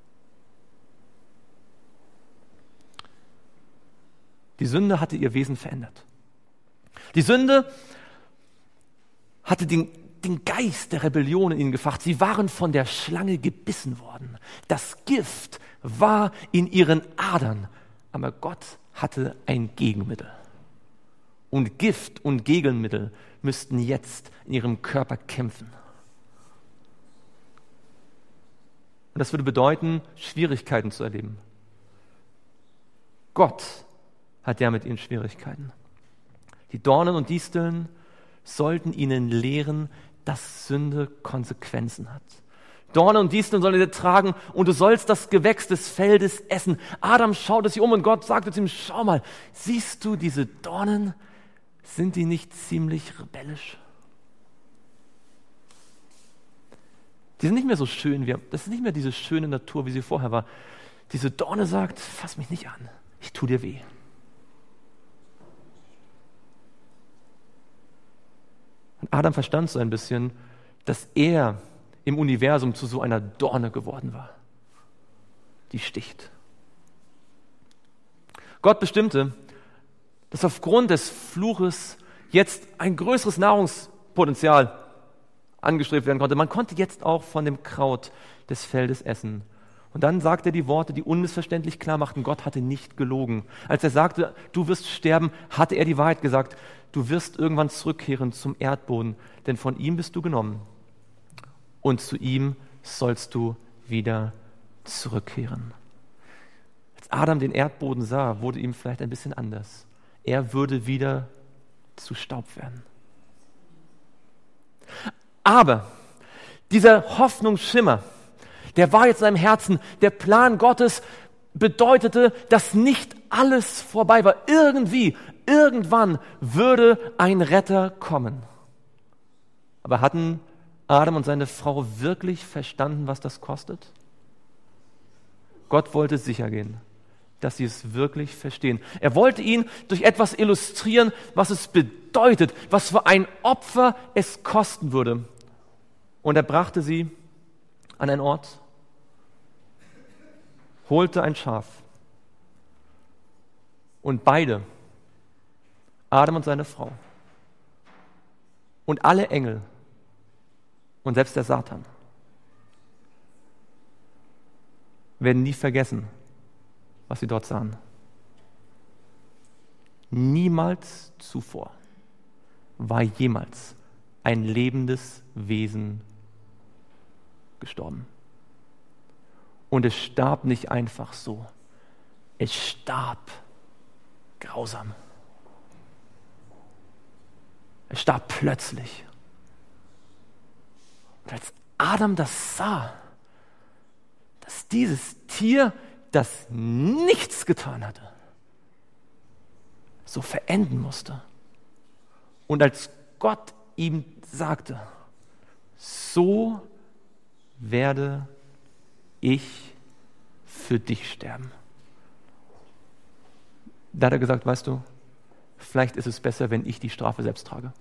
Die Sünde hatte ihr Wesen verändert. Die Sünde hatte den, den Geist der Rebellion in ihnen gefacht. Sie waren von der Schlange gebissen worden. Das Gift war in ihren Adern. Aber Gott hatte ein Gegenmittel. Und Gift und Gegenmittel müssten jetzt in ihrem Körper kämpfen. Und das würde bedeuten, Schwierigkeiten zu erleben. Gott hat ja mit ihnen Schwierigkeiten. Die Dornen und Disteln sollten ihnen lehren, dass Sünde Konsequenzen hat. Dornen und Disteln sollen sie tragen und du sollst das Gewächs des Feldes essen. Adam schaute sich um und Gott sagte zu ihm, schau mal, siehst du diese Dornen? Sind die nicht ziemlich rebellisch? Die sind nicht mehr so schön, wie, das ist nicht mehr diese schöne Natur, wie sie vorher war. Diese Dorne sagt, fass mich nicht an, ich tu dir weh. Und Adam verstand so ein bisschen, dass er im Universum zu so einer Dorne geworden war, die sticht. Gott bestimmte, dass aufgrund des Fluches jetzt ein größeres Nahrungspotenzial angestrebt werden konnte. Man konnte jetzt auch von dem Kraut des Feldes essen. Und dann sagte er die Worte, die unmissverständlich klar machten, Gott hatte nicht gelogen. Als er sagte, du wirst sterben, hatte er die Wahrheit gesagt. Du wirst irgendwann zurückkehren zum Erdboden, denn von ihm bist du genommen. Und zu ihm sollst du wieder zurückkehren. Als Adam den Erdboden sah, wurde ihm vielleicht ein bisschen anders. Er würde wieder zu Staub werden. Aber dieser Hoffnungsschimmer, der war jetzt in seinem Herzen. Der Plan Gottes bedeutete, dass nicht alles vorbei war. Irgendwie, irgendwann würde ein Retter kommen. Aber hatten Adam und seine Frau wirklich verstanden, was das kostet? Gott wollte sicher gehen, dass sie es wirklich verstehen. Er wollte ihnen durch etwas illustrieren, was es bedeutet, was für ein Opfer es kosten würde. Und er brachte sie an einen Ort, holte ein Schaf und beide, Adam und seine Frau und alle Engel und selbst der Satan, werden nie vergessen, was sie dort sahen. Niemals zuvor war jemals ein lebendes Wesen gestorben. Und es starb nicht einfach so. Es starb grausam. Es starb plötzlich. Und als Adam das sah, dass dieses Tier, das nichts getan hatte, so verenden musste. Und als Gott ihm sagte, so werde ich für dich sterben. Da hat er gesagt, weißt du, vielleicht ist es besser, wenn ich die Strafe selbst trage.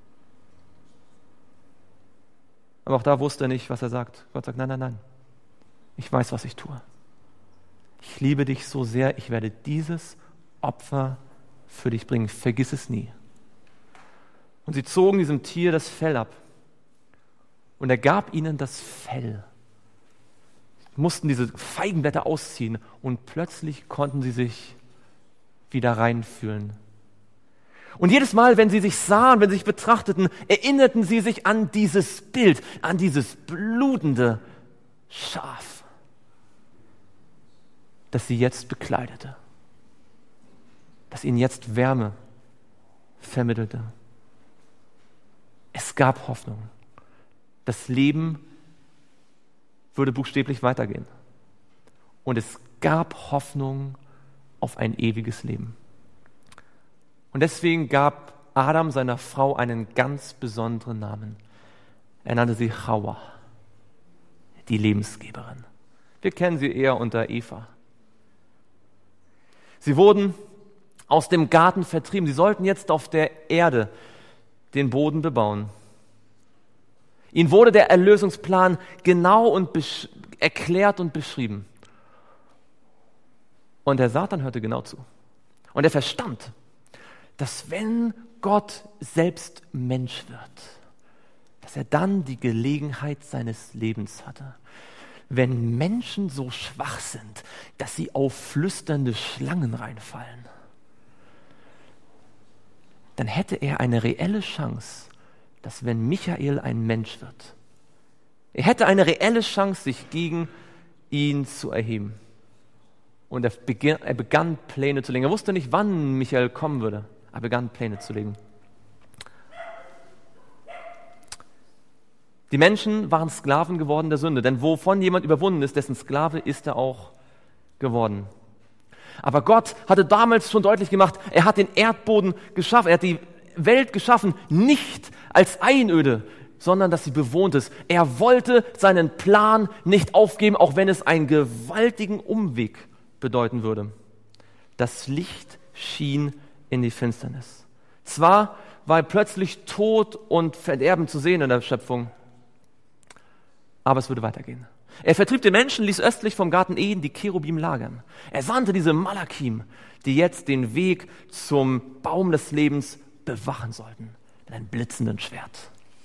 Aber auch da wusste er nicht, was er sagt. Gott sagt, nein, nein, nein. Ich weiß, was ich tue. Ich liebe dich so sehr, ich werde dieses Opfer für dich bringen. Vergiss es nie. Und sie zogen diesem Tier das Fell ab. Und er gab ihnen das Fell. Sie mussten diese Feigenblätter ausziehen und plötzlich konnten sie sich wieder reinfühlen. Und jedes Mal, wenn sie sich sahen, wenn sie sich betrachteten, erinnerten sie sich an dieses Bild, an dieses blutende Schaf, das sie jetzt bekleidete, das ihnen jetzt Wärme vermittelte. Es gab Hoffnung. Das Leben würde buchstäblich weitergehen. Und es gab Hoffnung auf ein ewiges Leben. Und deswegen gab Adam seiner Frau einen ganz besonderen Namen. Er nannte sie Chawa, die Lebensgeberin. Wir kennen sie eher unter Eva. Sie wurden aus dem Garten vertrieben. Sie sollten jetzt auf der Erde den Boden bebauen. Ihnen wurde der Erlösungsplan genau und besch- erklärt und beschrieben. Und der Satan hörte genau zu. Und er verstand, dass wenn Gott selbst Mensch wird, dass er dann die Gelegenheit seines Lebens hatte. Wenn Menschen so schwach sind, dass sie auf flüsternde Schlangen reinfallen, dann hätte er eine reelle Chance, dass wenn Michael ein Mensch wird, er hätte eine reelle Chance, sich gegen ihn zu erheben. Und er begann, er begann Pläne zu legen. Er wusste nicht, wann Michael kommen würde, aber er begann Pläne zu legen. Die Menschen waren Sklaven geworden der Sünde, denn wovon jemand überwunden ist, dessen Sklave ist er auch geworden. Aber Gott hatte damals schon deutlich gemacht, er hat den Erdboden geschaffen, er hat die Welt geschaffen, nicht als Einöde, sondern dass sie bewohnt ist. Er wollte seinen Plan nicht aufgeben, auch wenn es einen gewaltigen Umweg bedeuten würde. Das Licht schien in die Finsternis. Zwar war plötzlich Tod und Verderben zu sehen in der Schöpfung, aber es würde weitergehen. Er vertrieb den Menschen, ließ östlich vom Garten Eden die Cherubim lagern. Er sandte diese Malakim, die jetzt den Weg zum Baum des Lebens bewachen sollten, mit einem blitzenden Schwert.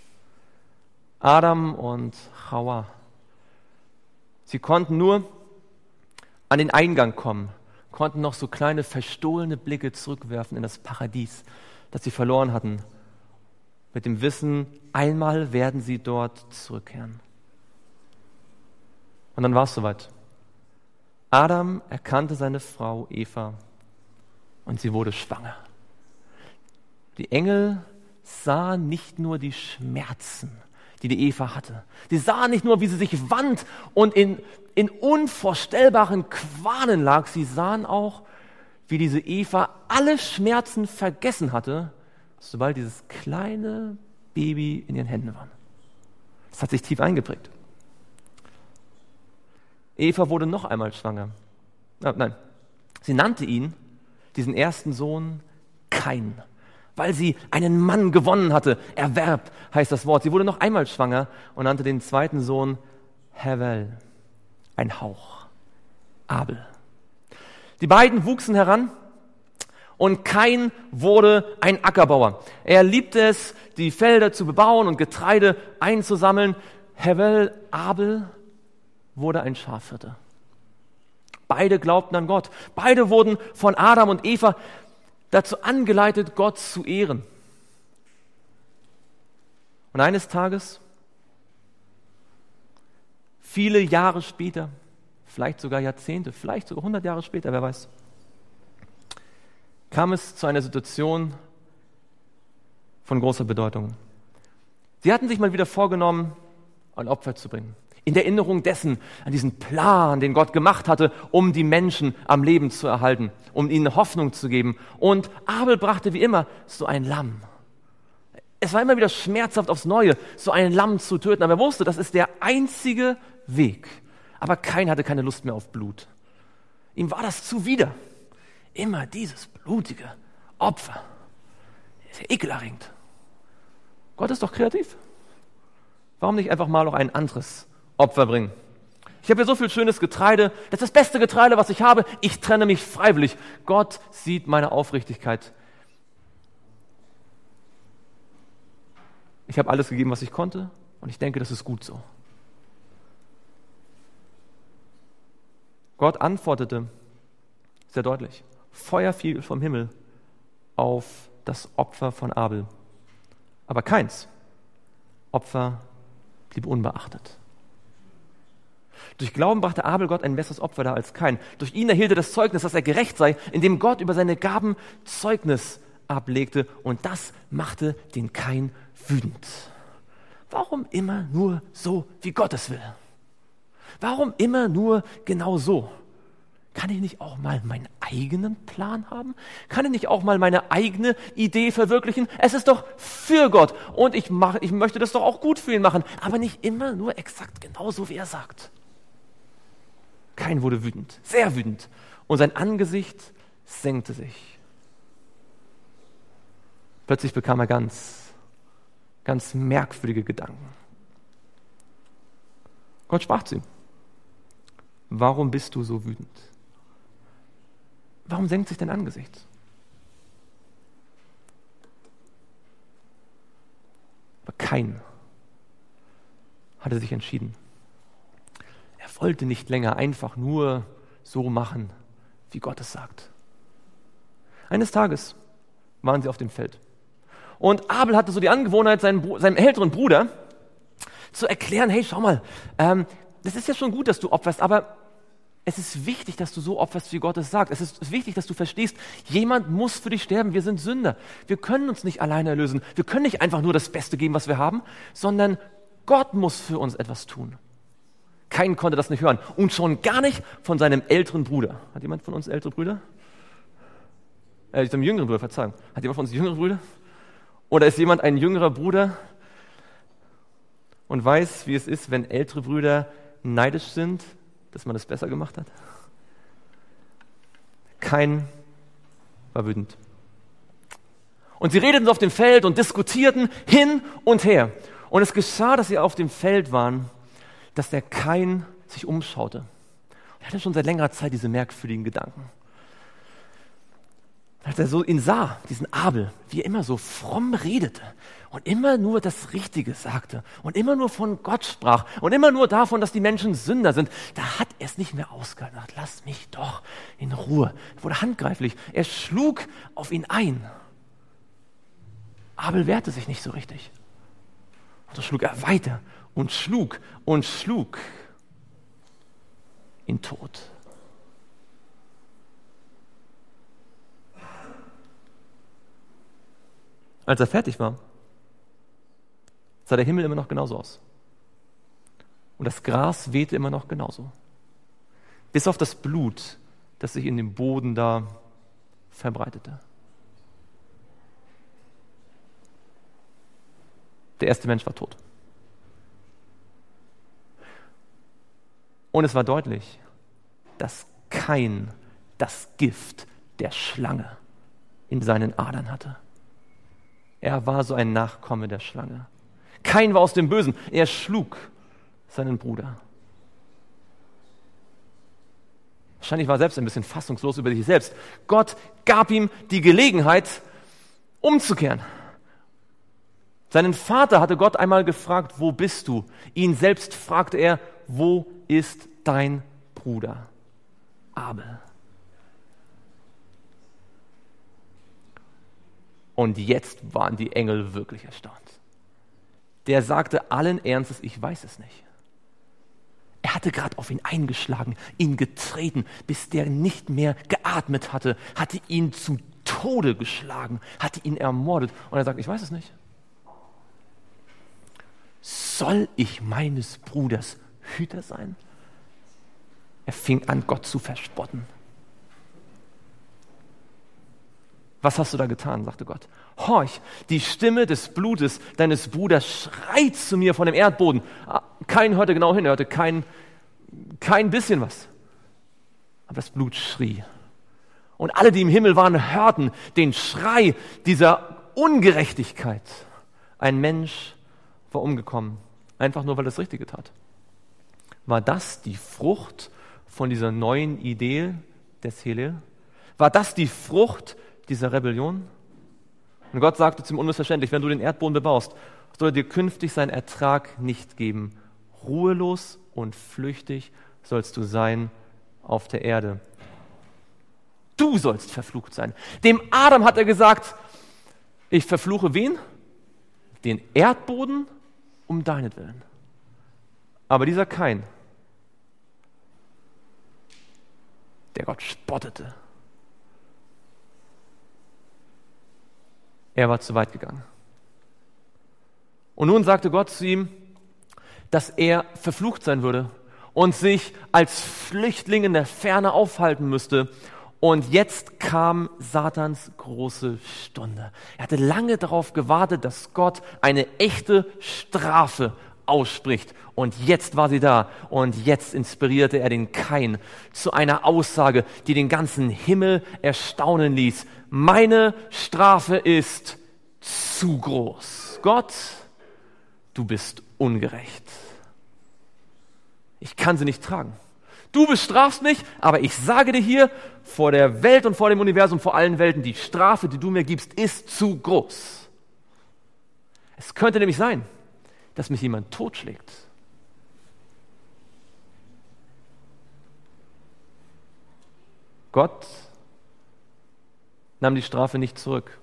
Adam und Chawa, sie konnten nur an den Eingang kommen, konnten noch so kleine verstohlene Blicke zurückwerfen in das Paradies, das sie verloren hatten, mit dem Wissen, einmal werden sie dort zurückkehren. Und dann war es soweit. Adam erkannte seine Frau Eva und sie wurde schwanger. Die Engel sahen nicht nur die Schmerzen, die die Eva hatte. Sie sahen nicht nur, wie sie sich wand und in, in unvorstellbaren Qualen lag. Sie sahen auch, wie diese Eva alle Schmerzen vergessen hatte, sobald dieses kleine Baby in ihren Händen war. Das hat sich tief eingeprägt. Eva wurde noch einmal schwanger. Ah, nein, sie nannte ihn, diesen ersten Sohn, Kain, weil sie einen Mann gewonnen hatte. Erwerb heißt das Wort. Sie wurde noch einmal schwanger und nannte den zweiten Sohn Hevel, ein Hauch, Abel. Die beiden wuchsen heran und Kain wurde ein Ackerbauer. Er liebte es, die Felder zu bebauen und Getreide einzusammeln. Hevel, Abel, wurde ein Schafhirte. Beide glaubten an Gott. Beide wurden von Adam und Eva dazu angeleitet, Gott zu ehren. Und eines Tages, viele Jahre später, vielleicht sogar Jahrzehnte, vielleicht sogar hundert Jahre später, wer weiß, kam es zu einer Situation von großer Bedeutung. Sie hatten sich mal wieder vorgenommen, ein Opfer zu bringen. In der Erinnerung dessen, an diesen Plan, den Gott gemacht hatte, um die Menschen am Leben zu erhalten, um ihnen Hoffnung zu geben. Und Abel brachte wie immer so ein Lamm. Es war immer wieder schmerzhaft aufs Neue, so ein Lamm zu töten, aber er wusste, das ist der einzige Weg. Aber Kain hatte keine Lust mehr auf Blut. Ihm war das zuwider. Immer dieses blutige Opfer. Das ist ja ekelerregend. Gott ist doch kreativ. Warum nicht einfach mal noch ein anderes Opfer bringen? Ich habe hier so viel schönes Getreide. Das ist das beste Getreide, was ich habe. Ich trenne mich freiwillig. Gott sieht meine Aufrichtigkeit. Ich habe alles gegeben, was ich konnte. Und ich denke, das ist gut so. Gott antwortete sehr deutlich. Feuer fiel vom Himmel auf das Opfer von Abel. Aber keins Opfer blieb unbeachtet. Durch Glauben brachte Abel Gott ein besseres Opfer dar als Kain. Durch ihn erhielt er das Zeugnis, dass er gerecht sei, indem Gott über seine Gaben Zeugnis ablegte. Und das machte den Kain wütend. Warum immer nur so, wie Gott es will? Warum immer nur genau so? Kann ich nicht auch mal meinen eigenen Plan haben? Kann ich nicht auch mal meine eigene Idee verwirklichen? Es ist doch für Gott und ich, mach, ich möchte das doch auch gut für ihn machen, aber nicht immer nur exakt genauso, wie er sagt. Kain wurde wütend, sehr wütend und sein Angesicht senkte sich. Plötzlich bekam er ganz, ganz merkwürdige Gedanken. Gott sprach zu ihm: Warum bist du so wütend? Warum senkt sich dein Angesicht? Aber Kain hatte sich entschieden. Er wollte nicht länger einfach nur so machen, wie Gott es sagt. Eines Tages waren sie auf dem Feld. Und Abel hatte so die Angewohnheit, seinem, seinem älteren Bruder zu erklären: Hey, schau mal, ähm, das ist ja schon gut, dass du opferst, aber es ist wichtig, dass du so opferst, wie Gott es sagt. Es ist wichtig, dass du verstehst, jemand muss für dich sterben. Wir sind Sünder. Wir können uns nicht alleine erlösen. Wir können nicht einfach nur das Beste geben, was wir haben, sondern Gott muss für uns etwas tun. Kain konnte das nicht hören. Und schon gar nicht von seinem älteren Bruder. Hat jemand von uns ältere Brüder? Äh, seinem jüngeren Bruder, Verzeihung. Hat jemand von uns jüngere Brüder? Oder ist jemand ein jüngerer Bruder und weiß, wie es ist, wenn ältere Brüder neidisch sind, dass man das besser gemacht hat? Kain war wütend. Und sie redeten auf dem Feld und diskutierten hin und her. Und es geschah, dass sie auf dem Feld waren, dass der Kain sich umschaute. Er hatte schon seit längerer Zeit diese merkwürdigen Gedanken. Als er so ihn sah, diesen Abel, wie er immer so fromm redete und immer nur das Richtige sagte und immer nur von Gott sprach und immer nur davon, dass die Menschen Sünder sind, da hat er es nicht mehr ausgehalten. Er hat: Lass mich doch in Ruhe. Er wurde handgreiflich. Er schlug auf ihn ein. Abel wehrte sich nicht so richtig. Und so schlug er weiter und schlug und schlug ihn tot. Als er fertig war, sah der Himmel immer noch genauso aus. Und das Gras wehte immer noch genauso. Bis auf das Blut, das sich in dem Boden da verbreitete. Der erste Mensch war tot. Und es war deutlich, dass Kain das Gift der Schlange in seinen Adern hatte. Er war so ein Nachkomme der Schlange. Kain war aus dem Bösen. Er schlug seinen Bruder. Wahrscheinlich war er selbst ein bisschen fassungslos über sich selbst. Gott gab ihm die Gelegenheit, umzukehren. Seinen Vater hatte Gott einmal gefragt, wo bist du? Ihn selbst fragte er, wo ist dein Bruder Abel? Und jetzt waren die Engel wirklich erstaunt. Der sagte allen Ernstes, ich weiß es nicht. Er hatte gerade auf ihn eingeschlagen, ihn getreten, bis der nicht mehr geatmet hatte, hatte ihn zu Tode geschlagen, hatte ihn ermordet. Und er sagt, ich weiß es nicht. Soll ich meines Bruders Hüter sein? Er fing an, Gott zu verspotten. Was hast du da getan, sagte Gott. Horch, die Stimme des Blutes deines Bruders schreit zu mir von dem Erdboden. Kein hörte genau hin, er hörte kein, kein bisschen was. Aber das Blut schrie. Und alle, die im Himmel waren, hörten den Schrei dieser Ungerechtigkeit. Ein Mensch war umgekommen, einfach nur, weil er das Richtige tat. War das die Frucht von dieser neuen Idee des Helel? War das die Frucht dieser Rebellion? Und Gott sagte zum unmissverständlich, wenn du den Erdboden bebaust, soll er dir künftig seinen Ertrag nicht geben. Ruhelos und flüchtig sollst du sein auf der Erde. Du sollst verflucht sein. Dem Adam hat er gesagt, ich verfluche wen? Den Erdboden um deinetwillen. Aber dieser Kain, der Gott spottete, er war zu weit gegangen. Und nun sagte Gott zu ihm, dass er verflucht sein würde und sich als Flüchtling in der Ferne aufhalten müsste. Und jetzt kam Satans große Stunde. Er hatte lange darauf gewartet, dass Gott eine echte Strafe ausspricht. Und jetzt war sie da. Und jetzt inspirierte er den Kain zu einer Aussage, die den ganzen Himmel erstaunen ließ. Meine Strafe ist zu groß. Gott, du bist ungerecht. Ich kann sie nicht tragen. Du bestrafst mich, aber ich sage dir hier vor der Welt und vor dem Universum, vor allen Welten, die Strafe, die du mir gibst, ist zu groß. Es könnte nämlich sein, dass mich jemand totschlägt. Gott nahm die Strafe nicht zurück.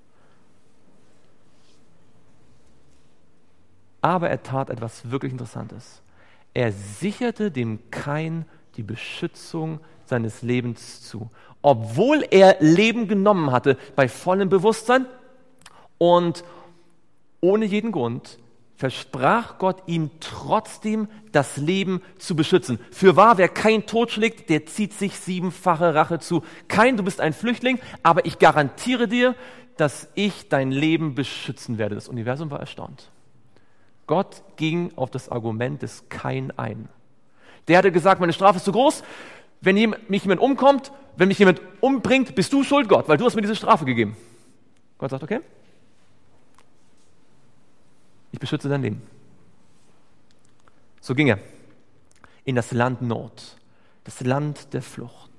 Aber er tat etwas wirklich Interessantes. Er sicherte dem Kain die Beschützung seines Lebens zu, obwohl er Leben genommen hatte bei vollem Bewusstsein und ohne jeden Grund versprach Gott ihm trotzdem das Leben zu beschützen. Fürwahr, wer Kain totschlägt, der zieht sich siebenfache Rache zu. Kain, du bist ein Flüchtling, aber ich garantiere dir, dass ich dein Leben beschützen werde. Das Universum war erstaunt. Gott ging auf das Argument des Kain ein. Der hatte gesagt, meine Strafe ist zu groß. Wenn mich jemand umkommt, wenn mich jemand umbringt, bist du schuld, Gott, weil du hast mir diese Strafe gegeben. Gott sagt, okay, ich beschütze dein Leben. So ging er in das Land Not, das Land der Flucht.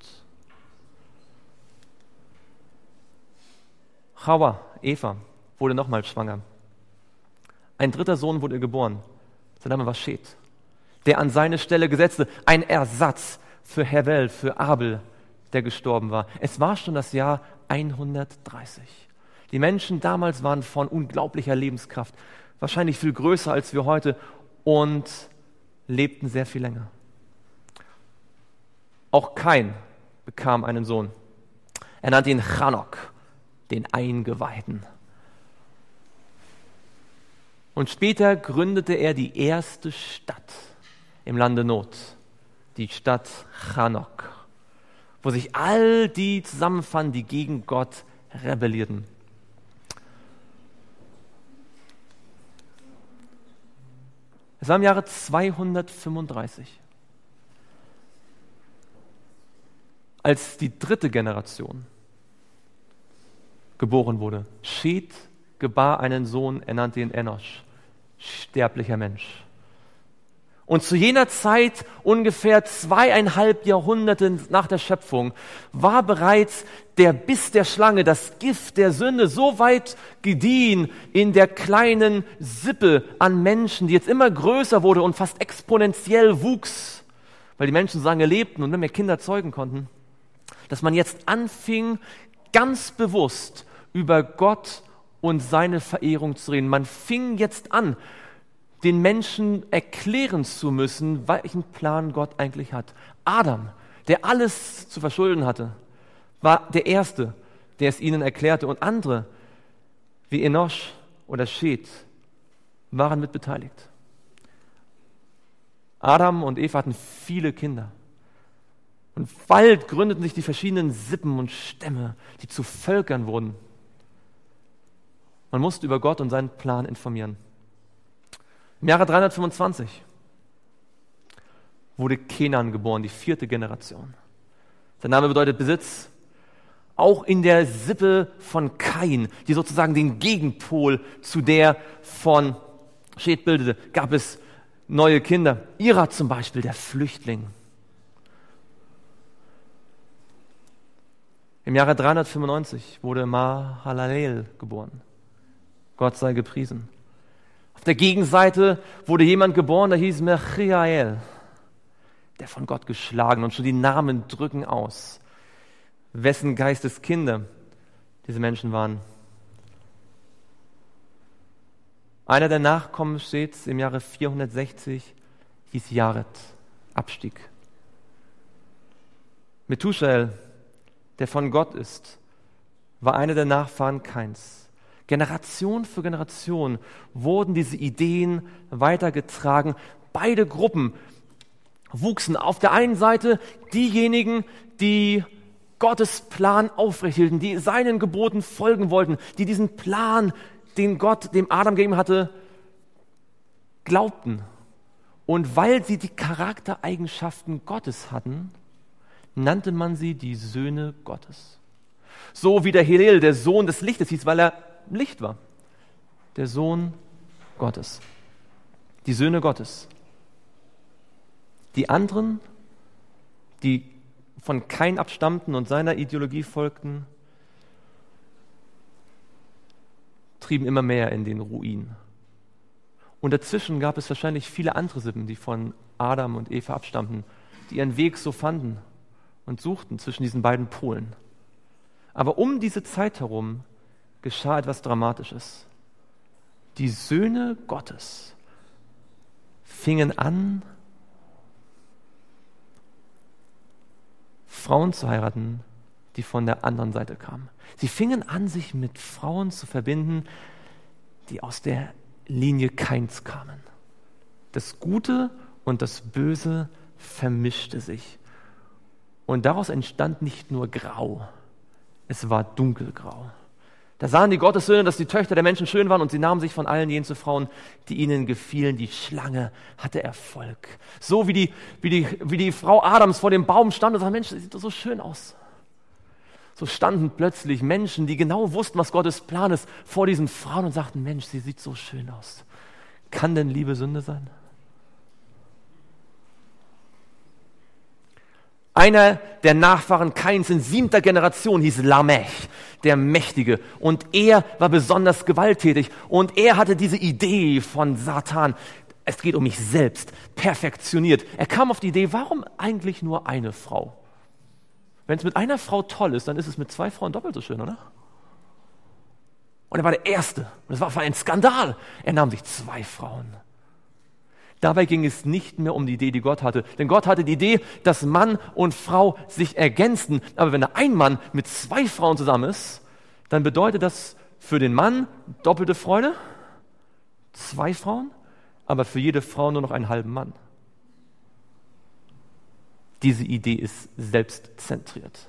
Chava, Eva, wurde nochmal schwanger. Ein dritter Sohn wurde ihr geboren. Sein Name war Shet, der an seine Stelle gesetzte, ein Ersatz für Hevel, für Abel, der gestorben war. Es war schon das Jahr hundertdreißig. Die Menschen damals waren von unglaublicher Lebenskraft, wahrscheinlich viel größer als wir heute und lebten sehr viel länger. Auch Kain bekam einen Sohn. Er nannte ihn Chanok, den Eingeweihten. Und später gründete er die erste Stadt im Lande Not, die Stadt Chanok, wo sich all die zusammenfanden, die gegen Gott rebellierten. Es war im Jahre zweihundertfünfunddreißig, als die dritte Generation geboren wurde. Shet gebar einen Sohn, er nannte ihn Enosch, sterblicher Mensch. Und zu jener Zeit, ungefähr zweieinhalb Jahrhunderte nach der Schöpfung, war bereits der Biss der Schlange, das Gift der Sünde, so weit gediehen in der kleinen Sippe an Menschen, die jetzt immer größer wurde und fast exponentiell wuchs, weil die Menschen so lange lebten und immer mehr Kinder zeugen konnten, dass man jetzt anfing, ganz bewusst über Gott und seine Verehrung zu reden. Man fing jetzt an, den Menschen erklären zu müssen, welchen Plan Gott eigentlich hat. Adam, der alles zu verschulden hatte, war der Erste, der es ihnen erklärte. Und andere, wie Enosch oder Seth, waren mitbeteiligt. Adam und Eva hatten viele Kinder. Und bald gründeten sich die verschiedenen Sippen und Stämme, die zu Völkern wurden. Man musste über Gott und seinen Plan informieren. Im Jahre dreihundertfünfundzwanzig wurde Kenan geboren, die vierte Generation. Sein Name bedeutet Besitz. Auch in der Sippe von Kain, die sozusagen den Gegenpol zu der von Seth bildete, gab es neue Kinder. Ira zum Beispiel, der Flüchtling. Im Jahre dreihundertfünfundneunzig wurde Mahalalel geboren. Gott sei gepriesen. Auf der Gegenseite wurde jemand geboren, der hieß Mechiael, der von Gott geschlagen, und schon die Namen drücken aus, wessen Geisteskinder diese Menschen waren. Einer der Nachkommen Seths im Jahre vierhundertsechzig hieß Jared, Abstieg. Methusael, der von Gott ist, war einer der Nachfahren Kains. Generation für Generation wurden diese Ideen weitergetragen. Beide Gruppen wuchsen. Auf der einen Seite diejenigen, die Gottes Plan aufrechthielten, die seinen Geboten folgen wollten, die diesen Plan, den Gott dem Adam gegeben hatte, glaubten. Und weil sie die Charaktereigenschaften Gottes hatten, nannte man sie die Söhne Gottes. So wie der Hillel, der Sohn des Lichtes hieß, weil er Licht war. Der Sohn Gottes. Die Söhne Gottes. Die anderen, die von Kain abstammten und seiner Ideologie folgten, trieben immer mehr in den Ruin. Und dazwischen gab es wahrscheinlich viele andere Sippen, die von Adam und Eva abstammten, die ihren Weg so fanden und suchten zwischen diesen beiden Polen. Aber um diese Zeit herum geschah etwas Dramatisches. Die Söhne Gottes fingen an, Frauen zu heiraten, die von der anderen Seite kamen. Sie fingen an, sich mit Frauen zu verbinden, die aus der Linie Kains kamen. Das Gute und das Böse vermischte sich. Und daraus entstand nicht nur Grau, es war dunkelgrau. Da sahen die Gottessöhne, dass die Töchter der Menschen schön waren, und sie nahmen sich von allen jenen zu Frauen, die ihnen gefielen. Die Schlange hatte Erfolg. So wie die, wie die, wie die Frau Adams vor dem Baum stand und sagte, Mensch, das sieht doch so schön aus. So standen plötzlich Menschen, die genau wussten, was Gottes Plan ist, vor diesen Frauen und sagten, Mensch, sie sieht so schön aus. Kann denn Liebe Sünde sein? Einer der Nachfahren Kains in siebter Generation hieß Lamech, der Mächtige. Und er war besonders gewalttätig. Und er hatte diese Idee von Satan. Es geht um mich selbst, perfektioniert. Er kam auf die Idee, warum eigentlich nur eine Frau? Wenn es mit einer Frau toll ist, dann ist es mit zwei Frauen doppelt so schön, oder? Und er war der Erste. Und es war ein Skandal. Er nahm sich zwei Frauen. Dabei ging es nicht mehr um die Idee, die Gott hatte. Denn Gott hatte die Idee, dass Mann und Frau sich ergänzten. Aber wenn ein Mann mit zwei Frauen zusammen ist, dann bedeutet das für den Mann doppelte Freude, zwei Frauen, aber für jede Frau nur noch einen halben Mann. Diese Idee ist selbstzentriert.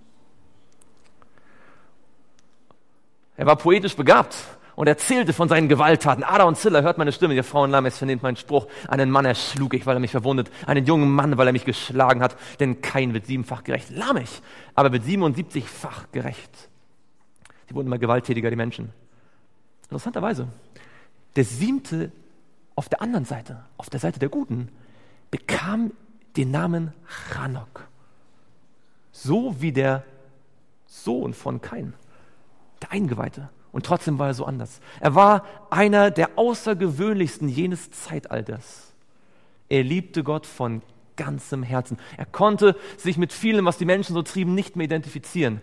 Er war poetisch begabt und erzählte von seinen Gewalttaten. Ada und Zilla, hört meine Stimme, ihr Frauen Lammes, vernehmt meinen Spruch. Einen Mann erschlug ich, weil er mich verwundet. Einen jungen Mann, weil er mich geschlagen hat. Denn kein wird siebenfach gerecht. Lamech, aber wird siebenundsiebzigfach gerecht. Die wurden immer gewalttätiger, die Menschen. Interessanterweise, der siebente auf der anderen Seite, auf der Seite der Guten, bekam den Namen Chanok. So wie der Sohn von Kain, der Eingeweihte. Und trotzdem war er so anders. Er war einer der außergewöhnlichsten jenes Zeitalters. Er liebte Gott von ganzem Herzen. Er konnte sich mit vielem, was die Menschen so trieben, nicht mehr identifizieren.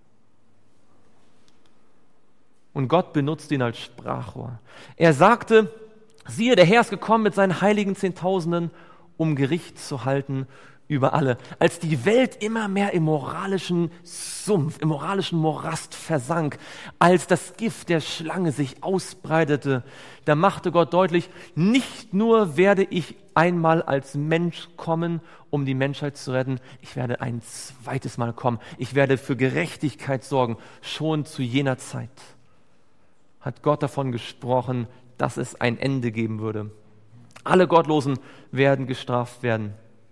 Und Gott benutzte ihn als Sprachrohr. Er sagte, siehe, der Herr ist gekommen mit seinen heiligen Zehntausenden, um Gericht zu halten über alle. Als die Welt immer mehr im moralischen Sumpf, im moralischen Morast versank, als das Gift der Schlange sich ausbreitete, da machte Gott deutlich, nicht nur werde ich einmal als Mensch kommen, um die Menschheit zu retten, ich werde ein zweites Mal kommen. Ich werde für Gerechtigkeit sorgen. Schon zu jener Zeit hat Gott davon gesprochen, dass es ein Ende geben würde. Alle Gottlosen werden gestraft werden.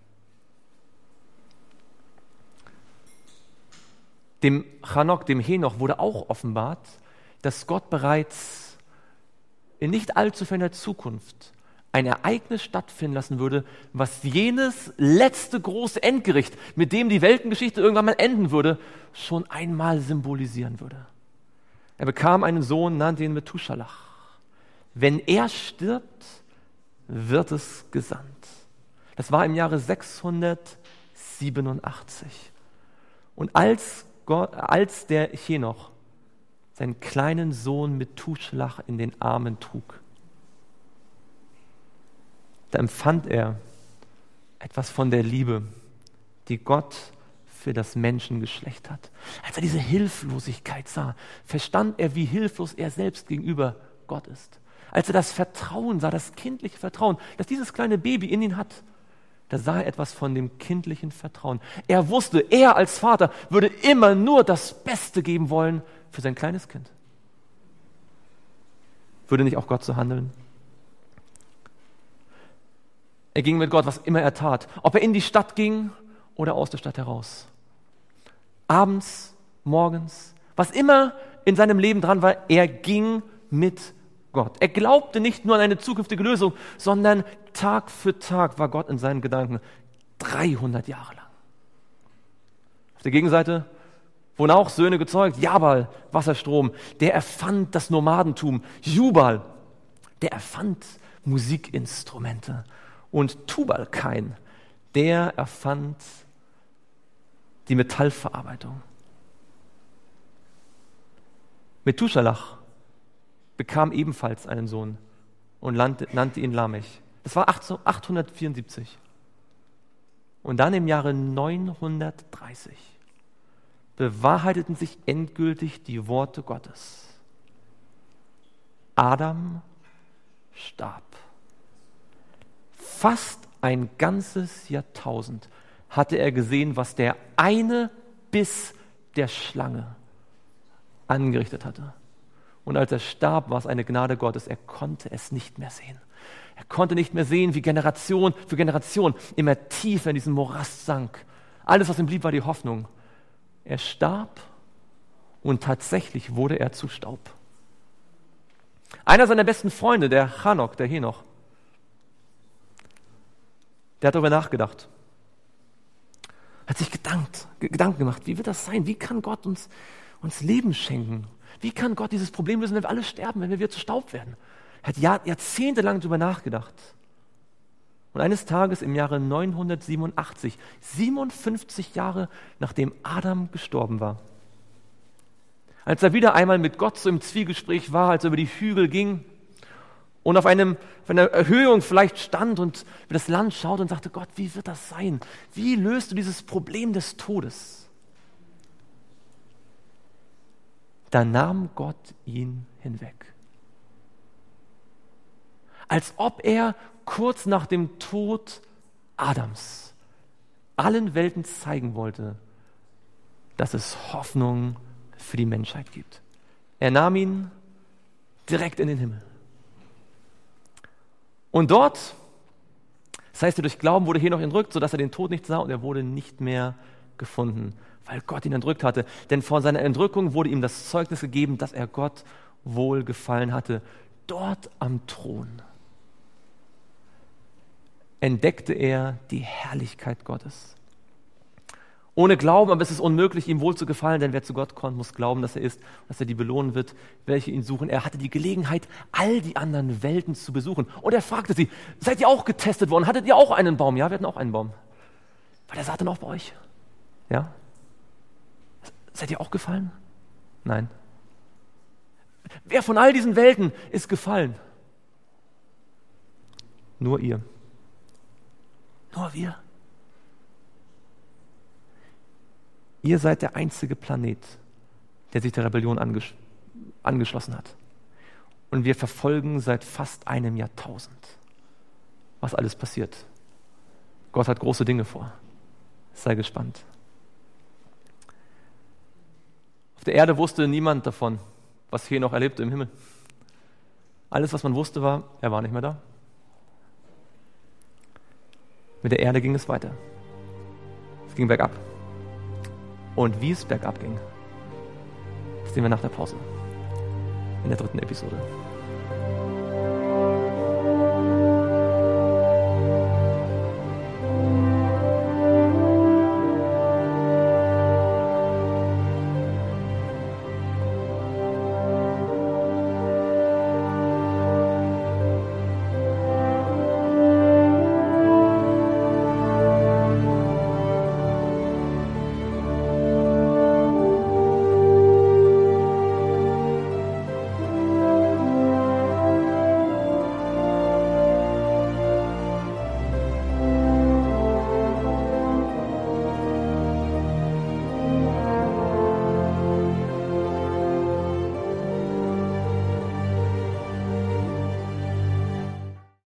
Dem Chanok, dem Henoch, wurde auch offenbart, dass Gott bereits in nicht allzu ferner Zukunft ein Ereignis stattfinden lassen würde, was jenes letzte große Endgericht, mit dem die Weltengeschichte irgendwann mal enden würde, schon einmal symbolisieren würde. Er bekam einen Sohn, nannte ihn Methuschalach. Wenn er stirbt, wird es gesandt. Das war im Jahre sechshundertsiebenundachtzig. Und als Gott, als der Henoch seinen kleinen Sohn Methuschalach in den Armen trug, da empfand er etwas von der Liebe, die Gott für das Menschengeschlecht hat. Als er diese Hilflosigkeit sah, verstand er, wie hilflos er selbst gegenüber Gott ist. Als er das Vertrauen sah, das kindliche Vertrauen, das dieses kleine Baby in ihn hat, da sah er etwas von dem kindlichen Vertrauen. Er wusste, er als Vater würde immer nur das Beste geben wollen für sein kleines Kind. Würde nicht auch Gott so handeln? Er ging mit Gott, was immer er tat. Ob er in die Stadt ging oder aus der Stadt heraus. Abends, morgens, was immer in seinem Leben dran war, er ging mit Gott. Er glaubte nicht nur an eine zukünftige Lösung, sondern Tag für Tag war Gott in seinen Gedanken dreihundert Jahre lang. Auf der Gegenseite wurden auch Söhne gezeugt. Jabal, Wasserstrom, der erfand das Nomadentum. Jubal, der erfand Musikinstrumente. Und Tubal-Kain, der erfand die Metallverarbeitung. Methuschalach bekam ebenfalls einen Sohn und nannte ihn Lamech. Das war achthundertvierundsiebzig. Und dann im Jahre neunhundertdreißig bewahrheiteten sich endgültig die Worte Gottes. Adam starb. Fast ein ganzes Jahrtausend hatte er gesehen, was der eine Biss der Schlange angerichtet hatte. Und als er starb, war es eine Gnade Gottes. Er konnte es nicht mehr sehen. Er konnte nicht mehr sehen, wie Generation für Generation immer tiefer in diesen Morast sank. Alles, was ihm blieb, war die Hoffnung. Er starb und tatsächlich wurde er zu Staub. Einer seiner besten Freunde, der Chanok, der Henoch, der hat darüber nachgedacht. Hat sich gedankt, Gedanken gemacht, wie wird das sein? Wie kann Gott uns, uns Leben schenken? Wie kann Gott dieses Problem lösen, wenn wir alle sterben, wenn wir wieder zu Staub werden? Er hat Jahr, jahrzehntelang darüber nachgedacht. Und eines Tages im Jahre neunhundertsiebenundachtzig, siebenundfünfzig Jahre nachdem Adam gestorben war, als er wieder einmal mit Gott so im Zwiegespräch war, als er über die Hügel ging und auf, einem, auf einer Erhöhung vielleicht stand und über das Land schaute und sagte, Gott, wie wird das sein? Wie löst du dieses Problem des Todes? Da nahm Gott ihn hinweg. Als ob er kurz nach dem Tod Adams allen Welten zeigen wollte, dass es Hoffnung für die Menschheit gibt. Er nahm ihn direkt in den Himmel. Und dort, das heißt, durch Glauben wurde Henoch entrückt, sodass er den Tod nicht sah und er wurde nicht mehr gefunden, weil Gott ihn entrückt hatte. Denn vor seiner Entrückung wurde ihm das Zeugnis gegeben, dass er Gott wohlgefallen hatte. Dort am Thron entdeckte er die Herrlichkeit Gottes. Ohne Glauben, aber es ist unmöglich, ihm wohl zu gefallen, denn wer zu Gott kommt, muss glauben, dass er ist, dass er die belohnen wird, welche ihn suchen. Er hatte die Gelegenheit, all die anderen Welten zu besuchen. Und er fragte sie, seid ihr auch getestet worden? Hattet ihr auch einen Baum? Ja, wir hatten auch einen Baum. War der Satan auch bei euch? Ja? Seid ihr auch gefallen? Nein. Wer von all diesen Welten ist gefallen? Nur ihr. Nur wir. Ihr seid der einzige Planet, der sich der Rebellion angesch- angeschlossen hat. Und wir verfolgen seit fast einem Jahrtausend, was alles passiert. Gott hat große Dinge vor. Sei gespannt. Auf der Erde wusste niemand davon, was hier noch erlebte im Himmel. Alles, was man wusste, war, er war nicht mehr da. Mit der Erde ging es weiter. Es ging bergab. Und wie es bergab ging, das sehen wir nach der Pause in der dritten Episode.